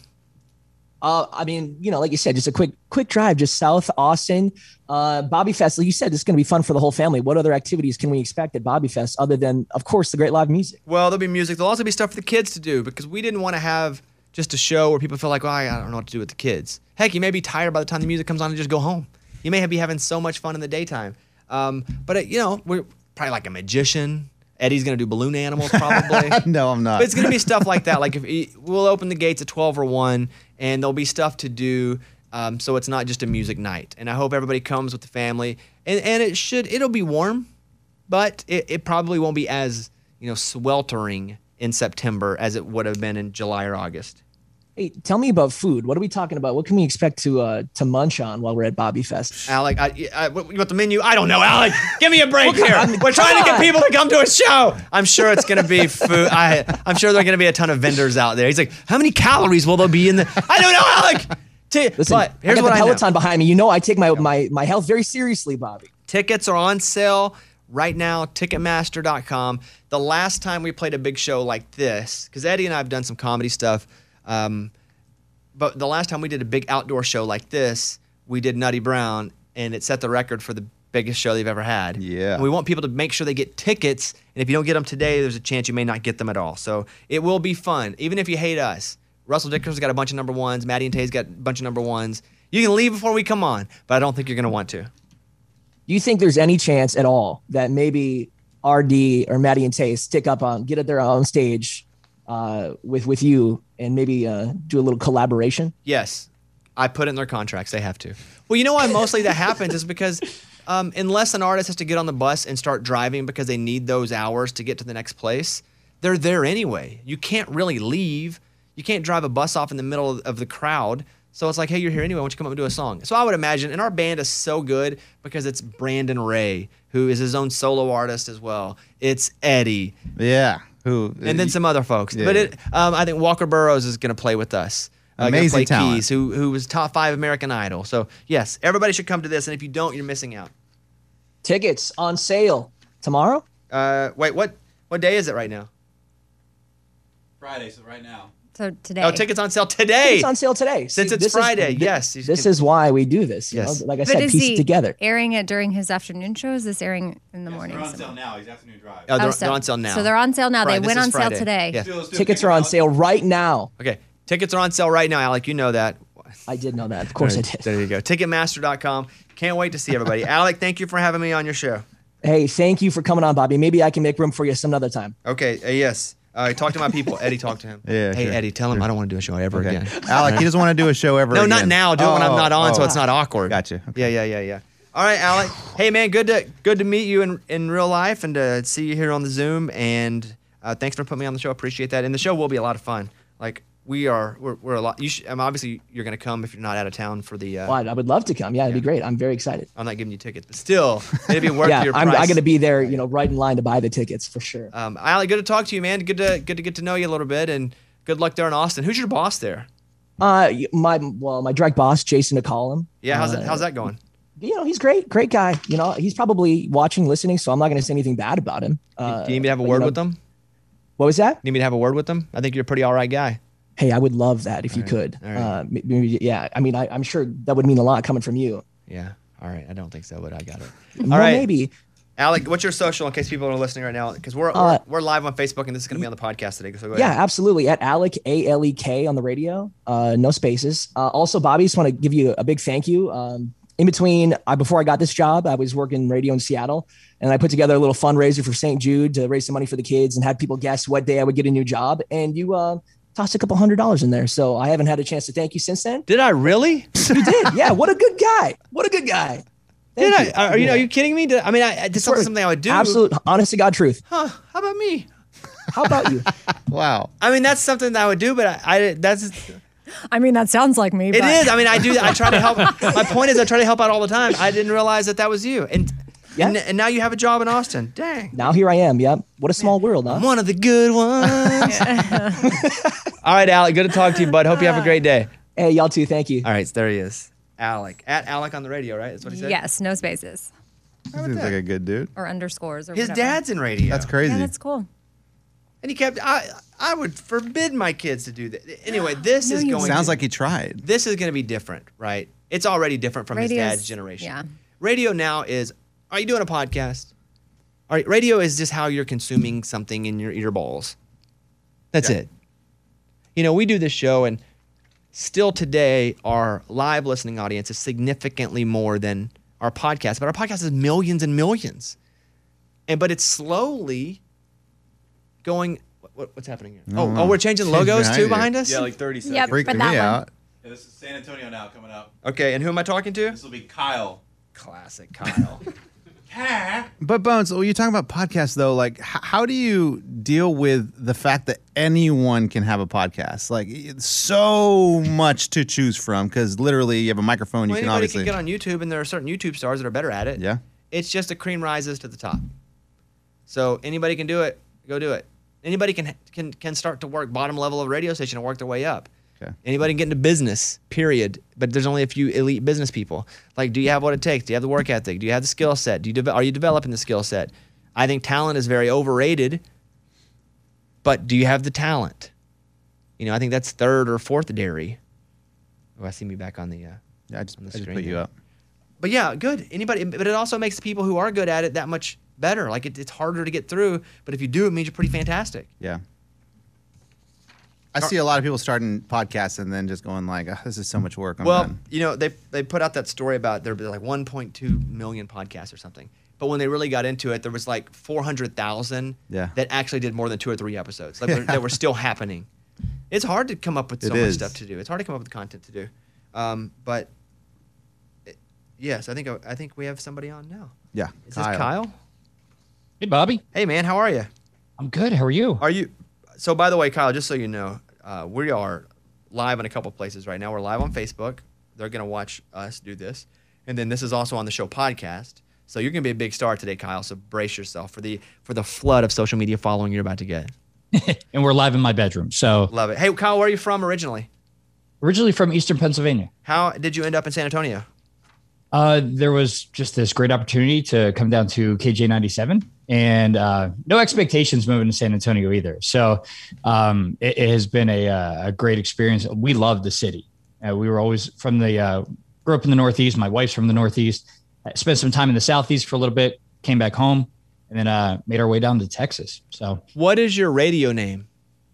Speaker 9: Uh, I mean, you know, like you said, just a quick, quick drive, just south Austin. Uh, Bobby Fest, like you said, it's going to be fun for the whole family. What other activities can we expect at Bobby Fest other than, of course, the great live music?
Speaker 2: Well, there'll be music. There'll also be stuff for the kids to do because we didn't want to have just a show where people feel like, well, I don't know what to do with the kids. Heck, you may be tired by the time the music comes on and just go home. You may be having so much fun in the daytime. Um, but, it, you know, we're probably like a magician. Eddie's going to do balloon animals probably.
Speaker 5: No, I'm not.
Speaker 2: But it's going to be stuff like that. Like if we'll open the gates at twelve or one, and there'll be stuff to do. Um, so it's not just a music night. And I hope everybody comes with the family. And and it should it'll be warm, but it, it probably won't be as you know sweltering in September as it would have been in July or August.
Speaker 9: Hey, tell me about food. What are we talking about? What can we expect to uh, to munch on while we're at Bobby Fest?
Speaker 2: Alec, I, I, what, you want the menu? I don't know, Alec. Give me a break
Speaker 9: Well,
Speaker 2: here.
Speaker 9: I mean,
Speaker 2: We're trying to
Speaker 9: come
Speaker 2: get
Speaker 9: on.
Speaker 2: people to come to a show. I'm sure it's going to be food. I, I'm sure there are going to be a ton of vendors out there. He's like, how many calories will there be in the? I don't know, Alec. T-
Speaker 9: Listen,
Speaker 2: but here's
Speaker 9: I got
Speaker 2: what
Speaker 9: the
Speaker 2: I know.
Speaker 9: Peloton behind me. You know, I take my, my, my health very seriously, Bobby.
Speaker 2: Tickets are on sale right now, Ticketmaster dot com. The last time we played a big show like this, because Eddie and I have done some comedy stuff, um, but the last time we did a big outdoor show like this, we did Nutty Brown, and it set the record for the biggest show they've ever had.
Speaker 5: Yeah.
Speaker 2: And we want people to make sure they get tickets, and if you don't get them today, there's a chance you may not get them at all. So it will be fun, even if you hate us. Russell Dickerson's got a bunch of number ones. Maddie and Tay's got a bunch of number ones. You can leave before we come on, but I don't think you're going to want to.
Speaker 9: Do you think there's any chance at all that maybe R D or Maddie and Tay stick up on, get up there on stage uh, with with you and maybe uh, do a little collaboration?
Speaker 2: Yes, I put it in their contracts. They have to. Well, you know why mostly that happens is because um, unless an artist has to get on the bus and start driving because they need those hours to get to the next place, they're there anyway. You can't really leave. You can't drive a bus off in the middle of the crowd. So it's like, hey, you're here anyway. Why don't you come up and do a song? So I would imagine, and our band is so good because it's Brandon Ray, who is his own solo artist as well. It's Eddie.
Speaker 5: Yeah. Who?
Speaker 2: And then some other folks.
Speaker 5: Yeah,
Speaker 2: but
Speaker 5: yeah.
Speaker 2: it, um, I think Walker Burrows is going to play with us. Uh, gonna
Speaker 5: Amazing
Speaker 2: play
Speaker 5: talent.
Speaker 2: keys, who who was top five American Idol. So yes, everybody should come to this, and if you don't, you're missing out.
Speaker 9: Tickets on sale tomorrow?
Speaker 2: Uh, wait, what what day is it right now?
Speaker 3: Friday, so right now.
Speaker 4: So today.
Speaker 2: Oh, tickets on sale today.
Speaker 9: It's on sale today.
Speaker 2: Since
Speaker 9: See,
Speaker 2: it's
Speaker 9: this is-
Speaker 2: Friday,
Speaker 9: thi-
Speaker 2: yes. you
Speaker 9: This
Speaker 2: can-
Speaker 9: is why we do this. You
Speaker 2: Yes.
Speaker 9: know? Like I
Speaker 4: But
Speaker 9: said,
Speaker 4: is
Speaker 9: piece
Speaker 4: he
Speaker 9: it together.
Speaker 4: airing it during his afternoon show? Is this airing in the
Speaker 3: Yes,
Speaker 4: morning?
Speaker 3: they're on sale now. He's afternoon drive.
Speaker 2: Oh, they're,
Speaker 4: Oh, so-
Speaker 2: they're on sale now.
Speaker 4: So they're on sale now.
Speaker 2: Friday,
Speaker 4: They
Speaker 2: this
Speaker 4: went
Speaker 2: is
Speaker 4: on sale
Speaker 2: Friday.
Speaker 4: today.
Speaker 2: Yeah.
Speaker 3: Let's do- let's do a
Speaker 9: Tickets
Speaker 3: pick
Speaker 9: are on
Speaker 3: out.
Speaker 9: sale right now.
Speaker 2: Okay, tickets are on sale right now, Alec. You know that.
Speaker 9: I did know that. Of course I did.
Speaker 2: There you go. Ticketmaster dot com. Can't wait to see everybody. Alec, thank you for having me on your show.
Speaker 9: Hey, thank you for coming on, Bobby. Maybe I can make room for you some other time.
Speaker 2: Okay, uh, yes. Uh, talk to my people. Eddie, talk to him.
Speaker 5: Yeah,
Speaker 2: Hey,
Speaker 5: sure,
Speaker 2: Eddie, tell him I don't want to do a show ever
Speaker 5: Okay.
Speaker 2: again.
Speaker 5: Alec, he doesn't want to do a show ever
Speaker 2: No,
Speaker 5: again.
Speaker 2: not now. Do it when I'm
Speaker 5: Oh,
Speaker 2: not on, so
Speaker 5: oh.
Speaker 2: it's not awkward.
Speaker 5: Gotcha.
Speaker 2: Yeah, yeah, yeah, yeah. All right, Alec. Hey, man, good to good to meet you in, in real life and to see you here on the Zoom. And uh, thanks for putting me on the show. Appreciate that. And the show will be a lot of fun. Like we are, we're, we're a lot. You should, um, obviously you're gonna come if you're not out of town for the. Uh,
Speaker 9: Well, I would love to come. Yeah, it'd be great. I'm very excited.
Speaker 2: I'm not giving you tickets, but still, it'd be worth
Speaker 9: Yeah,
Speaker 2: your
Speaker 9: I'm,
Speaker 2: price.
Speaker 9: I'm going to be there, you know, right in line to buy the tickets for sure.
Speaker 2: Um, Alec, good to talk to you, man. Good to good to get to know you a little bit, and good luck there in Austin. Who's your boss there?
Speaker 9: Uh, my well, my direct boss, Jason McCollum.
Speaker 2: Yeah, how's
Speaker 9: uh,
Speaker 2: that, how's that going?
Speaker 9: You know, he's great, great guy. You know, he's probably watching, listening, so I'm not going to say anything bad about him. Uh,
Speaker 2: Do you need me to have a
Speaker 9: but,
Speaker 2: word
Speaker 9: you know,
Speaker 2: with them?
Speaker 9: What was that?
Speaker 2: Need me to have a word with them? I think you're a pretty all right guy.
Speaker 9: Hey, I would love that if you
Speaker 2: right,
Speaker 9: could.
Speaker 2: all right.
Speaker 9: Uh, maybe, yeah, I mean, I, I'm sure that would mean a lot coming from you.
Speaker 2: Yeah. All right, I don't think so, but I got it.
Speaker 9: Well,
Speaker 2: All right,
Speaker 9: maybe.
Speaker 2: Alec, what's your social in case people are listening right now? Because we're,
Speaker 9: Uh,
Speaker 2: we're we're live on Facebook and this is going to be on the podcast today. So go
Speaker 9: Yeah,
Speaker 2: ahead.
Speaker 9: absolutely. At Alec, A L E K on the radio. Uh, no spaces. Uh, also, Bobby, just want to give you a big thank you. Um, in between, uh, before I got this job, I was working radio in Seattle, and I put together a little fundraiser for Saint Jude to raise some money for the kids and had people guess what day I would get a new job. And you uh, tossed a couple hundred dollars in there. So I haven't had a chance to thank you since then.
Speaker 2: Did I really?
Speaker 9: You did. Yeah. What a good guy. What a good guy.
Speaker 2: Did
Speaker 9: Thank
Speaker 2: I?
Speaker 9: you.
Speaker 2: Are you know? Are
Speaker 9: Yeah.
Speaker 2: you kidding me? Did, I mean, I, it's something, something I would do.
Speaker 9: Absolute, honest to God truth.
Speaker 2: Huh? How about me?
Speaker 9: How about you?
Speaker 5: Wow.
Speaker 2: I mean, that's something that I would do, but I, I that's
Speaker 4: I mean, that sounds like me.
Speaker 2: it
Speaker 4: but
Speaker 2: is. I mean, I do. I try to help. My point is, I try to help out all the time. I didn't realize that that was you, and
Speaker 9: Yeah.
Speaker 2: and, and now you have a job in Austin. Dang.
Speaker 9: Now here I am. Yep. What a small world, huh?
Speaker 2: I'm one of the good ones. All right, Alec. Good to talk to you, bud. Hope you have a great day.
Speaker 9: Hey, y'all too. Thank you.
Speaker 2: All right, there he is, Alec. At Alec on the radio, right? That's what he said.
Speaker 4: Yes, no spaces
Speaker 5: He seems like a good dude.
Speaker 4: or underscores or
Speaker 2: His
Speaker 4: whatever.
Speaker 2: dad's in radio.
Speaker 5: That's crazy.
Speaker 4: Yeah, that's cool.
Speaker 2: And he kept. I I would forbid my kids to do that. Anyway, this
Speaker 4: No,
Speaker 2: is
Speaker 4: you
Speaker 2: going.
Speaker 5: Sounds
Speaker 2: to,
Speaker 5: like he tried.
Speaker 2: this is going to be different, right? It's already different from
Speaker 4: Radio's-
Speaker 2: his dad's generation.
Speaker 4: yeah.
Speaker 2: Radio now is. Are you doing a podcast? All right, radio is just how you're consuming something in your ear balls. That's
Speaker 5: Yeah.
Speaker 2: it. You know, we do this show, and still today, our live listening audience is significantly more than our podcast. But our podcast is millions and millions, and but it's slowly going. What, what- what's happening here? Oh,
Speaker 5: know.
Speaker 2: oh, we're changing
Speaker 5: She's
Speaker 2: logos
Speaker 5: behind
Speaker 2: too
Speaker 5: you.
Speaker 2: behind us.
Speaker 3: Yeah, like thirty seconds.
Speaker 7: Yep.
Speaker 5: Freaking
Speaker 7: for that
Speaker 5: me
Speaker 7: one.
Speaker 5: out.
Speaker 3: Yeah, this is San Antonio now coming up.
Speaker 2: Okay, and who am I talking to?
Speaker 3: This will be Kyle.
Speaker 2: Classic Kyle.
Speaker 5: But Bones, when you're talking about podcasts, though, like, h- how do you deal with the fact that anyone can have a podcast? Like, it's so much to choose from because literally you have a microphone. You
Speaker 2: Well,
Speaker 5: can
Speaker 2: anybody
Speaker 5: obviously.
Speaker 2: can get on YouTube, and there are certain YouTube stars that are better at it.
Speaker 5: Yeah.
Speaker 2: It's just the cream rises to the top. So anybody can do it. Go do it. Anybody can can can start to work bottom level of a radio station and work their way up.
Speaker 5: Okay.
Speaker 2: Anybody can get into business, period. But there's only a few elite business people. Like, do you have what it takes? Do you have the work ethic? Do you have the skill set? Do you de- are you developing the skill set? I think talent is very overrated. But do you have the talent? You know, I think that's third or fourth dairy. Oh, I see me back on the. Uh,
Speaker 5: Yeah, I just,
Speaker 2: on the
Speaker 5: I just
Speaker 2: screen
Speaker 5: put you
Speaker 2: here.
Speaker 5: up.
Speaker 2: But yeah, good. Anybody, but it also makes the people who are good at it that much better. Like it, it's harder to get through, but if you do, it means you're pretty fantastic.
Speaker 5: Yeah. I see a lot of people starting podcasts and then just going like, oh, "This is so much work." I'm
Speaker 2: well,
Speaker 5: done.
Speaker 2: you know, they they put out that story about there were like one point two million podcasts or something. But when they really got into it, there was like four hundred thousand
Speaker 5: Yeah.
Speaker 2: that actually did more than two or three episodes. Like they're- that were still happening. It's hard to come up with so
Speaker 5: It
Speaker 2: much
Speaker 5: is.
Speaker 2: stuff to do. It's hard to come up with content to do. Um, but it, yes, I think I think we have somebody on now.
Speaker 5: Yeah.
Speaker 2: Is this Kyle?
Speaker 10: Hey, Bobby.
Speaker 2: Hey, man, how are you?
Speaker 10: I'm good. How are you?
Speaker 2: Are you? So, by the way, Kyle, just so you know, uh, we are live in a couple places right now. We're live on Facebook. They're going to watch us do this. And then this is also on the show podcast. So you're going to be a big star today, Kyle. So brace yourself for the for the flood of social media following you're about to get.
Speaker 10: And we're live in my bedroom. So
Speaker 2: Love it. Hey, Kyle, where are you from originally?
Speaker 10: originally from Eastern Pennsylvania.
Speaker 2: How did you end up in San Antonio?
Speaker 10: Uh, there was just this great opportunity to come down to K J ninety-seven and uh, no expectations moving to San Antonio either. So um, it, it has been a, uh, a great experience. We love the city. Uh, we were always from the, uh, grew up in the Northeast. My wife's from the Northeast. I spent some time in the Southeast for a little bit, came back home, and then uh, made our way down to Texas. So
Speaker 2: What is your radio name?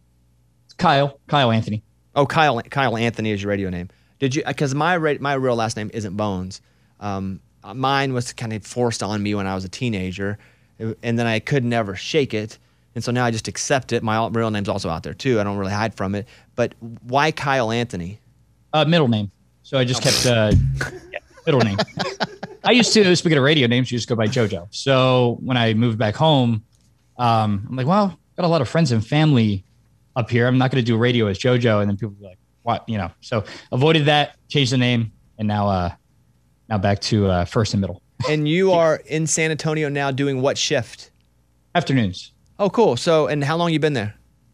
Speaker 10: Kyle, Kyle Anthony.
Speaker 2: Oh, Kyle Kyle Anthony is your radio name. Did you? Because my ra- my real last name isn't Bones. Um, mine was kind of forced on me when I was a teenager, and then I could never shake it, and so now I just accept it. My al- real name's also out there too. I don't really hide from it. But why Kyle Anthony?
Speaker 10: Uh, middle name. So I just kept uh, yeah, middle name. I used to, speaking of radio names, you just go by JoJo. So when I moved back home, um, I'm like, well, got a lot of friends and family up here. I'm not going to do radio as JoJo. And then people be like, what? You know, so avoided that, changed the name, and now uh, now back to uh, first and middle.
Speaker 2: And you are in San Antonio now doing what shift?
Speaker 10: Afternoons.
Speaker 2: Oh, cool. So, and how long you been there?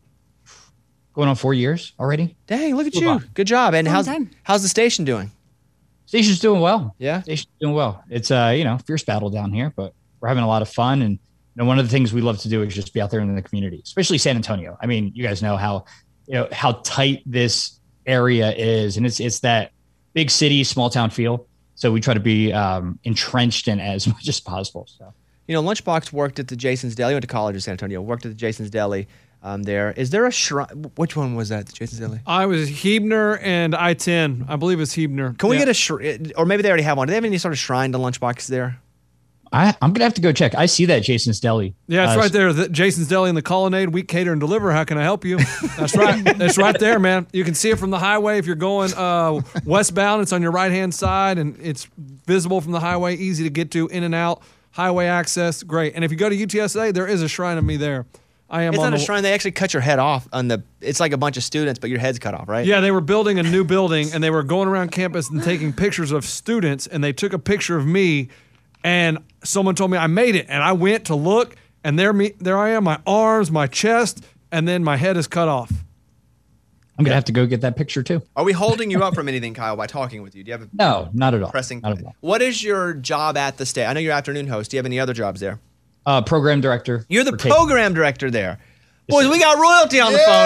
Speaker 10: Going on four years already.
Speaker 2: Dang, look at
Speaker 10: Move
Speaker 2: you.
Speaker 10: on.
Speaker 2: Good job. And
Speaker 4: Long
Speaker 2: how's
Speaker 4: time.
Speaker 2: how's the station doing?
Speaker 10: Station's doing well.
Speaker 2: Yeah.
Speaker 10: Station's doing well. It's uh, you know, fierce battle down here, but we're having a lot of fun. And you know, one of the things we love to do is just be out there in the community, especially San Antonio. I mean, you guys know how, you know, how tight this area is, and it's it's that big city, small town feel. So we try to be um, entrenched in as much as possible. So.
Speaker 2: You know, Lunchbox worked at the Jason's Deli. Went to college in San Antonio. Worked at the Jason's Deli um, there. Is there a shrine? Which one was that, the Jason's Deli?
Speaker 8: I was Hebner and I ten. I believe it's Hebner.
Speaker 2: Can we
Speaker 8: Yeah.
Speaker 2: get a shrine? Or maybe they already have one. Do they have any sort of shrine to Lunchbox there?
Speaker 10: I, I'm going to have to go check. I see that Jason's Deli.
Speaker 8: Yeah, it's
Speaker 10: Uh,
Speaker 8: right there. The Jason's Deli in the Colonnade. We cater and deliver. How can I help you? That's right. It's right there, man. You can see it from the highway. If you're going uh, westbound, it's on your right-hand side, and it's visible from the highway, easy to get to, in and out, highway access, great. And if you go to U T S A, there is a shrine of me there. I am
Speaker 2: It's
Speaker 8: on
Speaker 2: not a
Speaker 8: the,
Speaker 2: shrine. They actually cut your head off on the. It's like a bunch of students, but your head's cut off, right?
Speaker 8: Yeah, they were building a new building, and they were going around campus and taking pictures of students, and they took a picture of me, and someone told me I made it, and I went to look, and there me there I am, my arms, my chest, and then my head is cut off.
Speaker 10: I'm going to have to go get that picture too.
Speaker 2: Are we holding you up from anything, Kyle, by talking with you? Do you have a
Speaker 10: No, not at all.
Speaker 2: pressing?
Speaker 10: Not at all.
Speaker 2: What is your job at the state? I know you're afternoon host. Do you have any other jobs there?
Speaker 10: Uh, program director.
Speaker 2: You're the
Speaker 10: for Take-
Speaker 2: program director there. Boys, we got royalty on the phone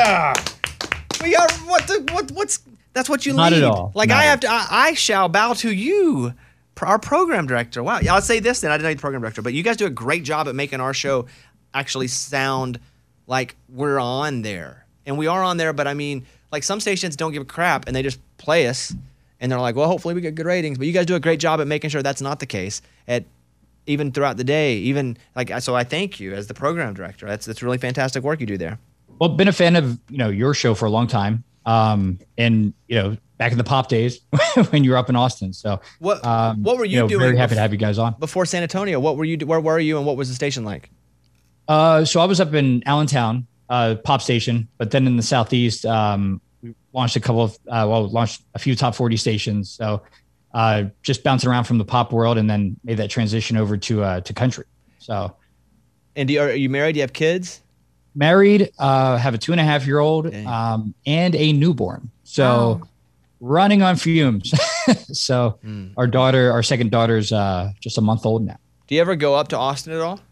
Speaker 2: here. We got what the what what's that's what you
Speaker 10: Not
Speaker 2: lead.
Speaker 10: at all.
Speaker 2: Like
Speaker 10: Not
Speaker 2: I
Speaker 10: at
Speaker 2: have to I, I shall bow to you, pr- our program director. Wow. I'll say this then. I didn't know you're the program director, but you guys do a great job at making our show actually sound like we're on there. And we are on there, but I mean, like some stations don't give a crap and they just play us and they're like, well, hopefully we get good ratings. But you guys do a great job at making sure that's not the case. At even throughout the day, even like so I thank you as the program director. That's that's really fantastic work you do there.
Speaker 10: Well, been a fan of, you know, your show for a long time. Um, and, you know, back in the pop days when you were up in Austin. So
Speaker 2: What
Speaker 10: um,
Speaker 2: what were you,
Speaker 10: know,
Speaker 2: doing
Speaker 10: Very happy
Speaker 2: bef-
Speaker 10: to have you guys on.
Speaker 2: before San Antonio? What were you where were you and what was the station like?
Speaker 10: Uh, so I was up in Allentown, uh, pop station, but then in the Southeast, um, we launched a couple of, uh, well, launched a few top forty stations. So, uh, just bouncing around from the pop world and then made that transition over to, uh, to country. So
Speaker 2: And do you, are you married? Do you have kids?
Speaker 10: married, uh, have a two and a half year old, um, and a newborn. So
Speaker 4: Wow.
Speaker 10: running on fumes. So
Speaker 2: Hmm.
Speaker 10: our daughter, our second daughter's, uh, just a month old now.
Speaker 2: Do you ever go up to Austin at all?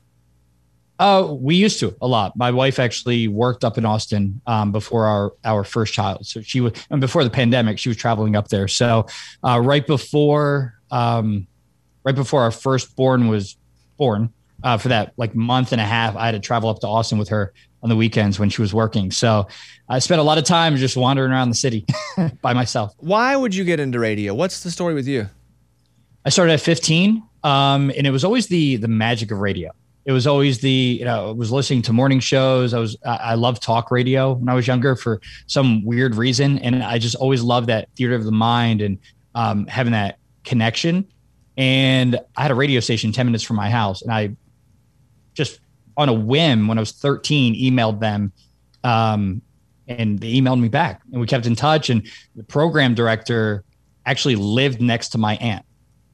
Speaker 10: Uh, we used to a lot. My wife actually worked up in Austin um, before our our first child. So she was, and before the pandemic, she was traveling up there. So uh, right before, um, right before our firstborn was born, uh, for that like month and a half, I had to travel up to Austin with her on the weekends when she was working. So I spent a lot of time just wandering around the city by myself.
Speaker 2: Why would you get into radio? What's the story with you?
Speaker 10: I started at fifteen, um, and it was always the the magic of radio. It was always the, you know, I was listening to morning shows. I was, I, I loved talk radio when I was younger for some weird reason. And I just always loved that theater of the mind and um, having that connection. And I had a radio station ten minutes from my house. And I just on a whim, when I was thirteen, emailed them um, and they emailed me back and we kept in touch. And the program director actually lived next to my aunt.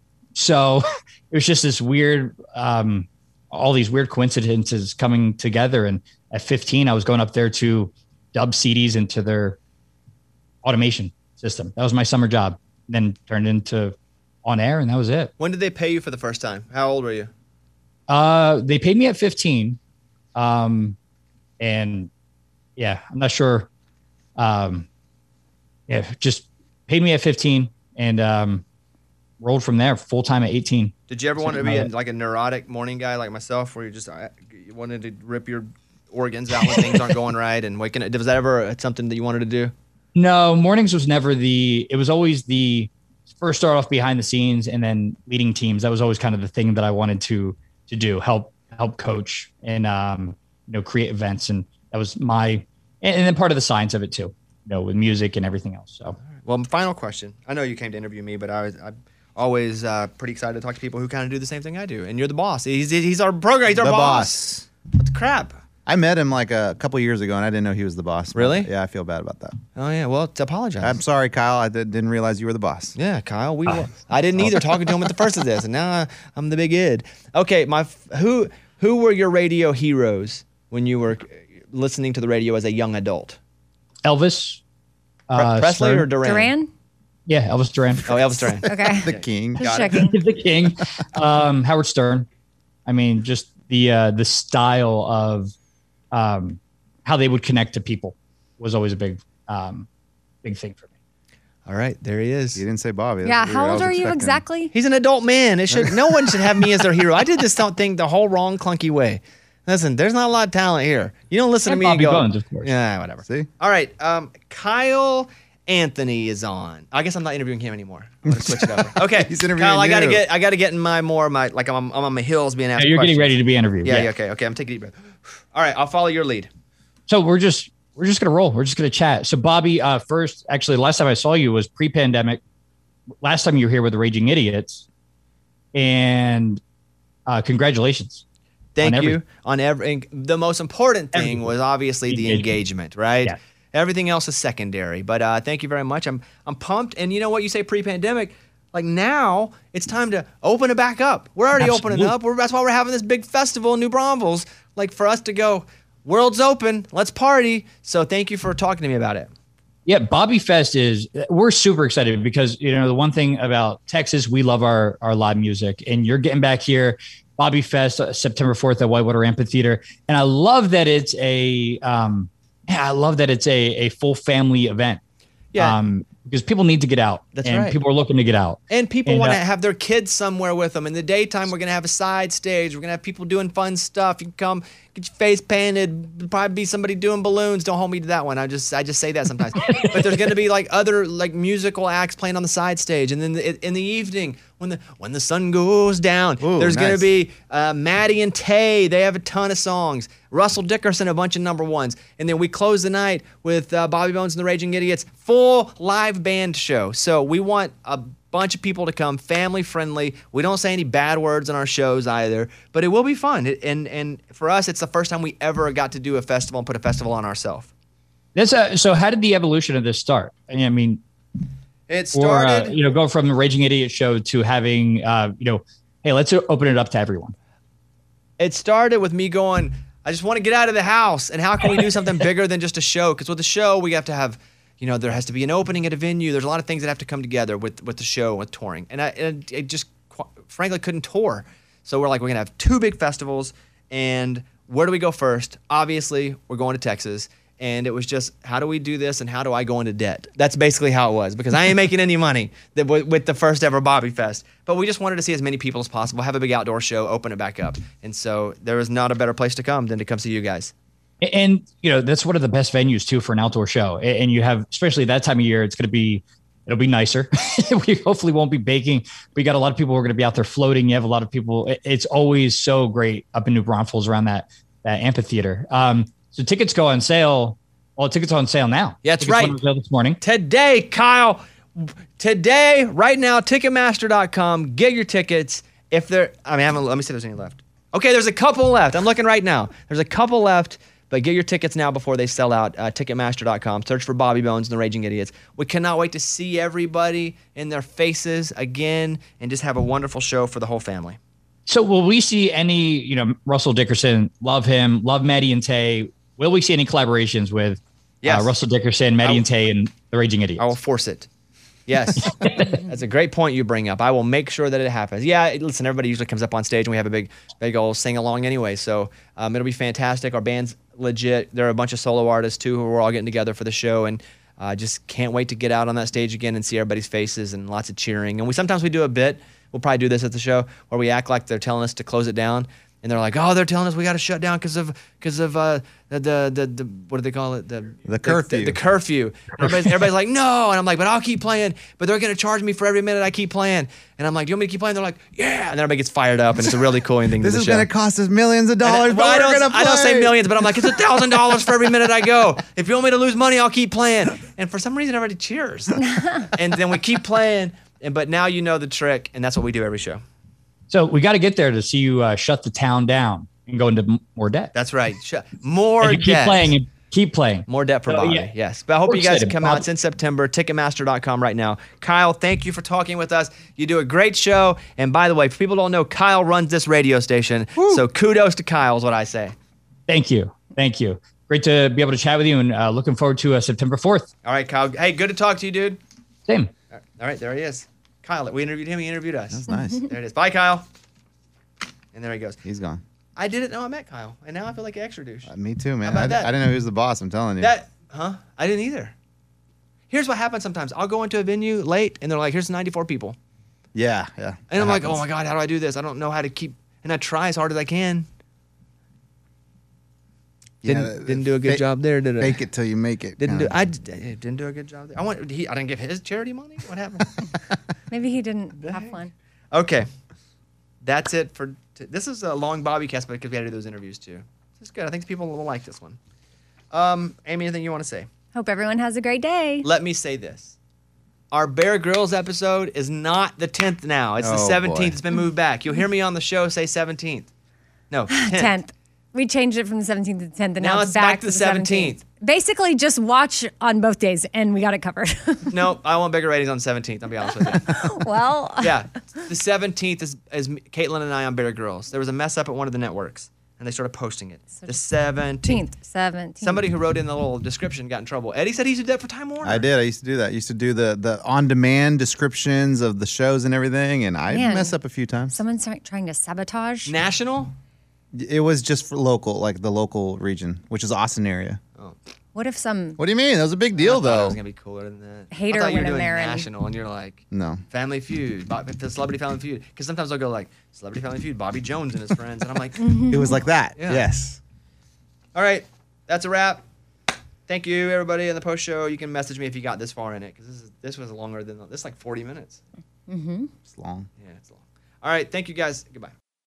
Speaker 10: So it was just this weird, um, all these weird coincidences coming together. And at fifteen, I was going up there to dub C Ds into their automation system. That was my summer job. Then turned into on air, and that was it.
Speaker 2: When did they pay you for the first time? How old were you?
Speaker 10: Uh, they paid me at fifteen. Um, and yeah, I'm not sure. Um, yeah, just paid me at fifteen and um, rolled from there full time at eighteen.
Speaker 2: Did you ever
Speaker 10: So,
Speaker 2: want to be
Speaker 10: uh,
Speaker 2: a, like a neurotic morning guy like myself, where you just uh, you wanted to rip your organs out when things aren't going right, and waking? Was that ever something that you wanted to do?
Speaker 10: No, mornings was never the, it was always the first start off behind the scenes and then leading teams. That was always kind of the thing that I wanted to, to do, help, help coach and, um, you know, create events. And that was my, and, and then part of the science of it too, you know, with music and everything else. So,
Speaker 2: Well, final question. I know you came to interview me, but I was I always uh, pretty excited to talk to people who kind of do the same thing I do. And you're the boss. He's he's our program. He's our
Speaker 5: The
Speaker 2: boss. What the crap?
Speaker 5: I met him like a couple years ago, and I didn't know he was the boss.
Speaker 2: Really?
Speaker 5: Yeah, I feel bad about that.
Speaker 2: Oh yeah. Well, to apologize.
Speaker 5: I'm sorry, Kyle. I did, didn't realize you were the boss.
Speaker 2: Yeah, Kyle. We. Were, I didn't either. Talking to him at the first of this, and now I, I'm the big id. Okay, my f- who who were your radio heroes when you were listening to the radio as a young adult?
Speaker 10: Elvis,
Speaker 2: Pre-
Speaker 10: uh,
Speaker 2: Presley
Speaker 10: Stern.
Speaker 2: or Duran?
Speaker 4: Duran?
Speaker 10: Yeah, Elvis Duran.
Speaker 2: Oh, Elvis Duran.
Speaker 4: Okay.
Speaker 5: The king.
Speaker 4: Just
Speaker 2: Got it.
Speaker 4: checking.
Speaker 10: the king. Um, Howard Stern. I mean, just the uh, the style of um, how they would connect to people was always a big um, big thing for me.
Speaker 2: All right, there he is.
Speaker 5: You didn't say Bobby.
Speaker 4: Yeah,
Speaker 5: That's
Speaker 4: how
Speaker 5: weird. I
Speaker 4: old
Speaker 5: was
Speaker 4: are you
Speaker 5: expecting-
Speaker 4: exactly?
Speaker 2: He's an adult man. It should no one should have me as their hero. I did this thing the whole wrong, clunky way. Listen, there's not a lot of talent here. You don't listen
Speaker 10: And
Speaker 2: to me
Speaker 10: Bobby
Speaker 2: and go,
Speaker 10: Bones, of course.
Speaker 2: yeah, whatever.
Speaker 5: See?
Speaker 2: All right, um, Kyle Anthony is on. I guess I'm not interviewing him anymore. I'm gonna switch it over. Okay,
Speaker 5: He's interviewing
Speaker 2: Kyle, I gotta
Speaker 5: you.
Speaker 2: get, I gotta get in my more my like I'm, I'm on my heels being asked.
Speaker 10: Yeah, you're
Speaker 2: questions.
Speaker 10: getting ready to be interviewed.
Speaker 2: Yeah,
Speaker 10: Yeah.
Speaker 2: yeah, okay, okay. I'm taking a deep breath. All right, I'll follow your lead.
Speaker 10: So we're just we're just gonna roll. We're just gonna chat. So Bobby, uh, first, actually, last time I saw you was pre-pandemic. Last time you were here with the Raging Idiots, and uh, congratulations.
Speaker 2: Thank
Speaker 10: on
Speaker 2: you.
Speaker 10: everything.
Speaker 2: On every the most important thing
Speaker 10: Everything.
Speaker 2: was obviously the engagement,
Speaker 10: Engagement.
Speaker 2: right?
Speaker 10: Yeah.
Speaker 2: Everything else is secondary. But uh, thank you very much. I'm I'm pumped. And you know what? You say pre-pandemic. Like now, it's time to open it back up. We're already opening
Speaker 10: Absolutely.
Speaker 2: up. We're, that's why we're having this big festival in New Braunfels. Like for us to go, world's open. Let's party. So thank you for talking to me about it.
Speaker 10: Yeah, Bobby Fest is we're super excited because you know the one thing about Texas, we love our our live music, and you're getting back here, Bobby Fest, uh, September fourth at Whitewater Amphitheater, and I love that it's a um, yeah, I love that it's a a full family event.
Speaker 2: Yeah.
Speaker 10: Um, because people need to get out.
Speaker 2: That's
Speaker 10: and
Speaker 2: right.
Speaker 10: People are looking to get out.
Speaker 2: And people
Speaker 10: And,
Speaker 2: want to
Speaker 10: uh,
Speaker 2: have their kids somewhere with them. In the daytime, we're going to have a side stage. We're going to have people doing fun stuff. You can come, get your face painted. There'll probably be somebody doing balloons. Don't hold me to that one. I just I just say that sometimes. But there's going to be like other like musical acts playing on the side stage. And then the, in the evening, when the when the sun goes down,
Speaker 5: Ooh,
Speaker 2: there's going to
Speaker 5: nice.
Speaker 2: be uh, Maddie and Tay. They have a ton of songs. Russell Dickerson, a bunch of number ones. And then we close the night with uh, Bobby Bones and the Raging Idiots. Full live band show. So we want a bunch of people to come, family friendly. We don't say any bad words on our shows either, but it will be fun. It, and and for us, it's the first time we ever got to do a festival and put a festival on ourselves.
Speaker 10: That's a, so how did the evolution of this start? I mean,
Speaker 2: It
Speaker 10: or
Speaker 2: started.
Speaker 10: uh, you know, go from the Raging Idiot show to having uh, you know, hey, let's open it up to everyone.
Speaker 2: It started with me going, I just want to get out of the house. And how can we do something bigger than just a show? Because with the show, we have to have, you know, there has to be an opening at a venue. There's a lot of things that have to come together with, with the show, with touring. And I, and it just, qu- frankly, couldn't tour. So we're like, we're going to have two big festivals. And where do we go first? Obviously, we're going to Texas. And it was just, how do we do this and how do I go into debt? That's basically how it was because I ain't making any money that, with, with the first ever Bobby Fest. But we just wanted to see as many people as possible, have a big outdoor show, open it back up. And so there was not a better place to come than to come see you guys.
Speaker 10: And, you know, that's one of the best venues too for an outdoor show. And you have, especially that time of year, it's going to be, it'll be nicer. We hopefully won't be baking. We got a lot of people who are going to be out there floating. You have a lot of people. it- It's always so great up in New Braunfels around that, that amphitheater. Um, so tickets go on sale. Well, tickets are on sale now.
Speaker 2: Yeah, that's
Speaker 10: Tickets
Speaker 2: right.
Speaker 10: went on sale this morning.
Speaker 2: Today, Kyle, today, right now, Ticketmaster dot com, get your tickets. If there, I mean, I haven't, let me see if there's any left. Okay, there's a couple left. I'm looking right now. There's a couple left, but get your tickets now before they sell out. Uh, Ticketmaster dot com. Search for Bobby Bones and the Raging Idiots. We cannot wait to see everybody in their faces again and just have a wonderful show for the whole family.
Speaker 10: So will we see any, you know, Russell Dickerson, love him, love Maddie and Tay. Will we see any collaborations with
Speaker 2: Yes.
Speaker 10: uh, Russell Dickerson, Maddie and Tay, and the Raging Idiots?
Speaker 2: I will force it. Yes. That's a great point you bring up. I will make sure that it happens. Yeah, listen, everybody usually comes up on stage and we have a big, big old sing along anyway. So um, it'll be fantastic. Our band's legit. There are a bunch of solo artists too who are all getting together for the show. And uh, just can't wait to get out on that stage again and see everybody's faces and lots of cheering. And we sometimes we do a bit. We'll probably do this at the show where we act like they're telling us to close it down. And they're like, oh, they're telling us we got to shut down because of because of uh, the, the the the what do they call it the
Speaker 5: The curfew.
Speaker 2: the, the curfew. And everybody's, everybody's like, no, and I'm like, but I'll keep playing. But they're gonna charge me for every minute I keep playing. And I'm like, do you want me to keep playing? They're like, yeah. And then everybody gets fired up, and it's a really cool thing.
Speaker 5: This
Speaker 2: to the
Speaker 5: is
Speaker 2: show.
Speaker 5: going to cost us millions of
Speaker 2: And I-
Speaker 5: dollars,
Speaker 2: well, I
Speaker 5: but we're
Speaker 2: don't,
Speaker 5: going to play.
Speaker 2: I don't say millions, but I'm like, it's a thousand dollars for every minute I go. If you want me to lose money, I'll keep playing. And for some reason, everybody cheers. And then we keep playing. And but now you know the trick, and that's what we do every show.
Speaker 10: So we got to get there to see you uh, shut the town down and go into m- more debt.
Speaker 2: That's right. Sh- More
Speaker 10: And you keep
Speaker 2: debt.
Speaker 10: playing and keep playing.
Speaker 2: More debt for
Speaker 10: So,
Speaker 2: Bobby.
Speaker 10: yeah.
Speaker 2: Yes. But I hope
Speaker 10: We're
Speaker 2: you guys
Speaker 10: excited.
Speaker 2: come
Speaker 10: Bob-
Speaker 2: out. It's in September. Ticketmaster dot com right now. Kyle, thank you for talking with us. You do a great show. And by the way, for people who don't know, Kyle runs this radio station. So kudos to Kyle is what I say.
Speaker 10: Thank you. Thank you. Great to be able to chat with you and uh, looking forward to uh, September fourth.
Speaker 2: All right, Kyle. Hey, good to talk to you, dude.
Speaker 10: Same.
Speaker 2: All right, there he is. Kyle, we interviewed him. He interviewed us.
Speaker 5: That's nice.
Speaker 2: There it is. Bye, Kyle. And there he goes.
Speaker 5: He's gone.
Speaker 2: I didn't know I met Kyle, and now I feel like an extra douche.
Speaker 5: Uh, me too, man.
Speaker 2: How about
Speaker 5: I,
Speaker 2: that?
Speaker 5: I didn't know he was the boss. I'm telling you.
Speaker 2: That, huh? I didn't either. Here's what happens sometimes. I'll go into a venue late, and they're like, here's ninety-four people.
Speaker 5: Yeah, yeah.
Speaker 2: And I'm like, oh my God, how do I do this? I don't know how to keep, and I try as hard as I can. Didn't,
Speaker 5: Yeah,
Speaker 2: didn't do a good
Speaker 5: fake-
Speaker 2: job there, did I?
Speaker 5: Fake it till you make it.
Speaker 2: Didn't do.
Speaker 5: kinda.
Speaker 2: I d- I didn't do a good job there. I want. He, I didn't give his charity money. What happened?
Speaker 4: Maybe he didn't have fun.
Speaker 2: Okay, that's it for. T- this is a long Bobby cast, but because we had to do those interviews too. This is good. I think people will like this one. Um, Amy, anything you want to say?
Speaker 4: Hope everyone has a great day.
Speaker 2: Let me say this. Our Bear Grylls episode is not the tenth now. It's the
Speaker 5: Oh,
Speaker 2: seventeenth.
Speaker 5: boy.
Speaker 2: It's been moved back. You'll hear me on the show say seventeenth. No, tenth.
Speaker 4: tenth. We changed it from the seventeenth to the tenth, and
Speaker 2: Now
Speaker 4: now,
Speaker 2: it's back to the seventeenth.
Speaker 4: Basically, just watch on both days, and we got it covered.
Speaker 2: No, I want bigger ratings on the seventeenth. I'll be honest with you.
Speaker 4: Well,
Speaker 2: Yeah, the seventeenth is, is Caitlin and I on Bear Grylls. There was a mess up at one of the networks, and they started posting it. The seventeenth.
Speaker 4: seventeenth.
Speaker 2: Somebody who wrote in the little description got in trouble. Eddie said he used to do that for Time Warner.
Speaker 5: I did. I used to do that. I used to do the the on demand descriptions of the shows and everything, and I
Speaker 4: Man.
Speaker 5: mess up a few times.
Speaker 4: Someone's try- trying to sabotage.
Speaker 2: National?
Speaker 5: It was just for local, like the local region, which is Austin area.
Speaker 4: What if some
Speaker 5: What do you mean? That was a big deal,
Speaker 2: I thought
Speaker 5: though.
Speaker 2: it was gonna be cooler than that.
Speaker 4: Hater
Speaker 2: I thought you were
Speaker 4: went in
Speaker 2: doing
Speaker 4: there and-
Speaker 2: national, and you're like
Speaker 5: No.
Speaker 2: Family Feud, Bo- the Celebrity Family Feud. Because sometimes I'll go like Celebrity Family Feud, Bobby Jones and his friends, and I'm like,
Speaker 5: It was like that.
Speaker 2: Yeah.
Speaker 5: Yes.
Speaker 2: all right, that's a wrap. Thank you, everybody in the post show. You can message me if you got this far in it, because this is this was longer than this. Is like forty minutes.
Speaker 4: Mm-hmm.
Speaker 5: It's long.
Speaker 2: Yeah, it's long. All right, thank you guys. Goodbye.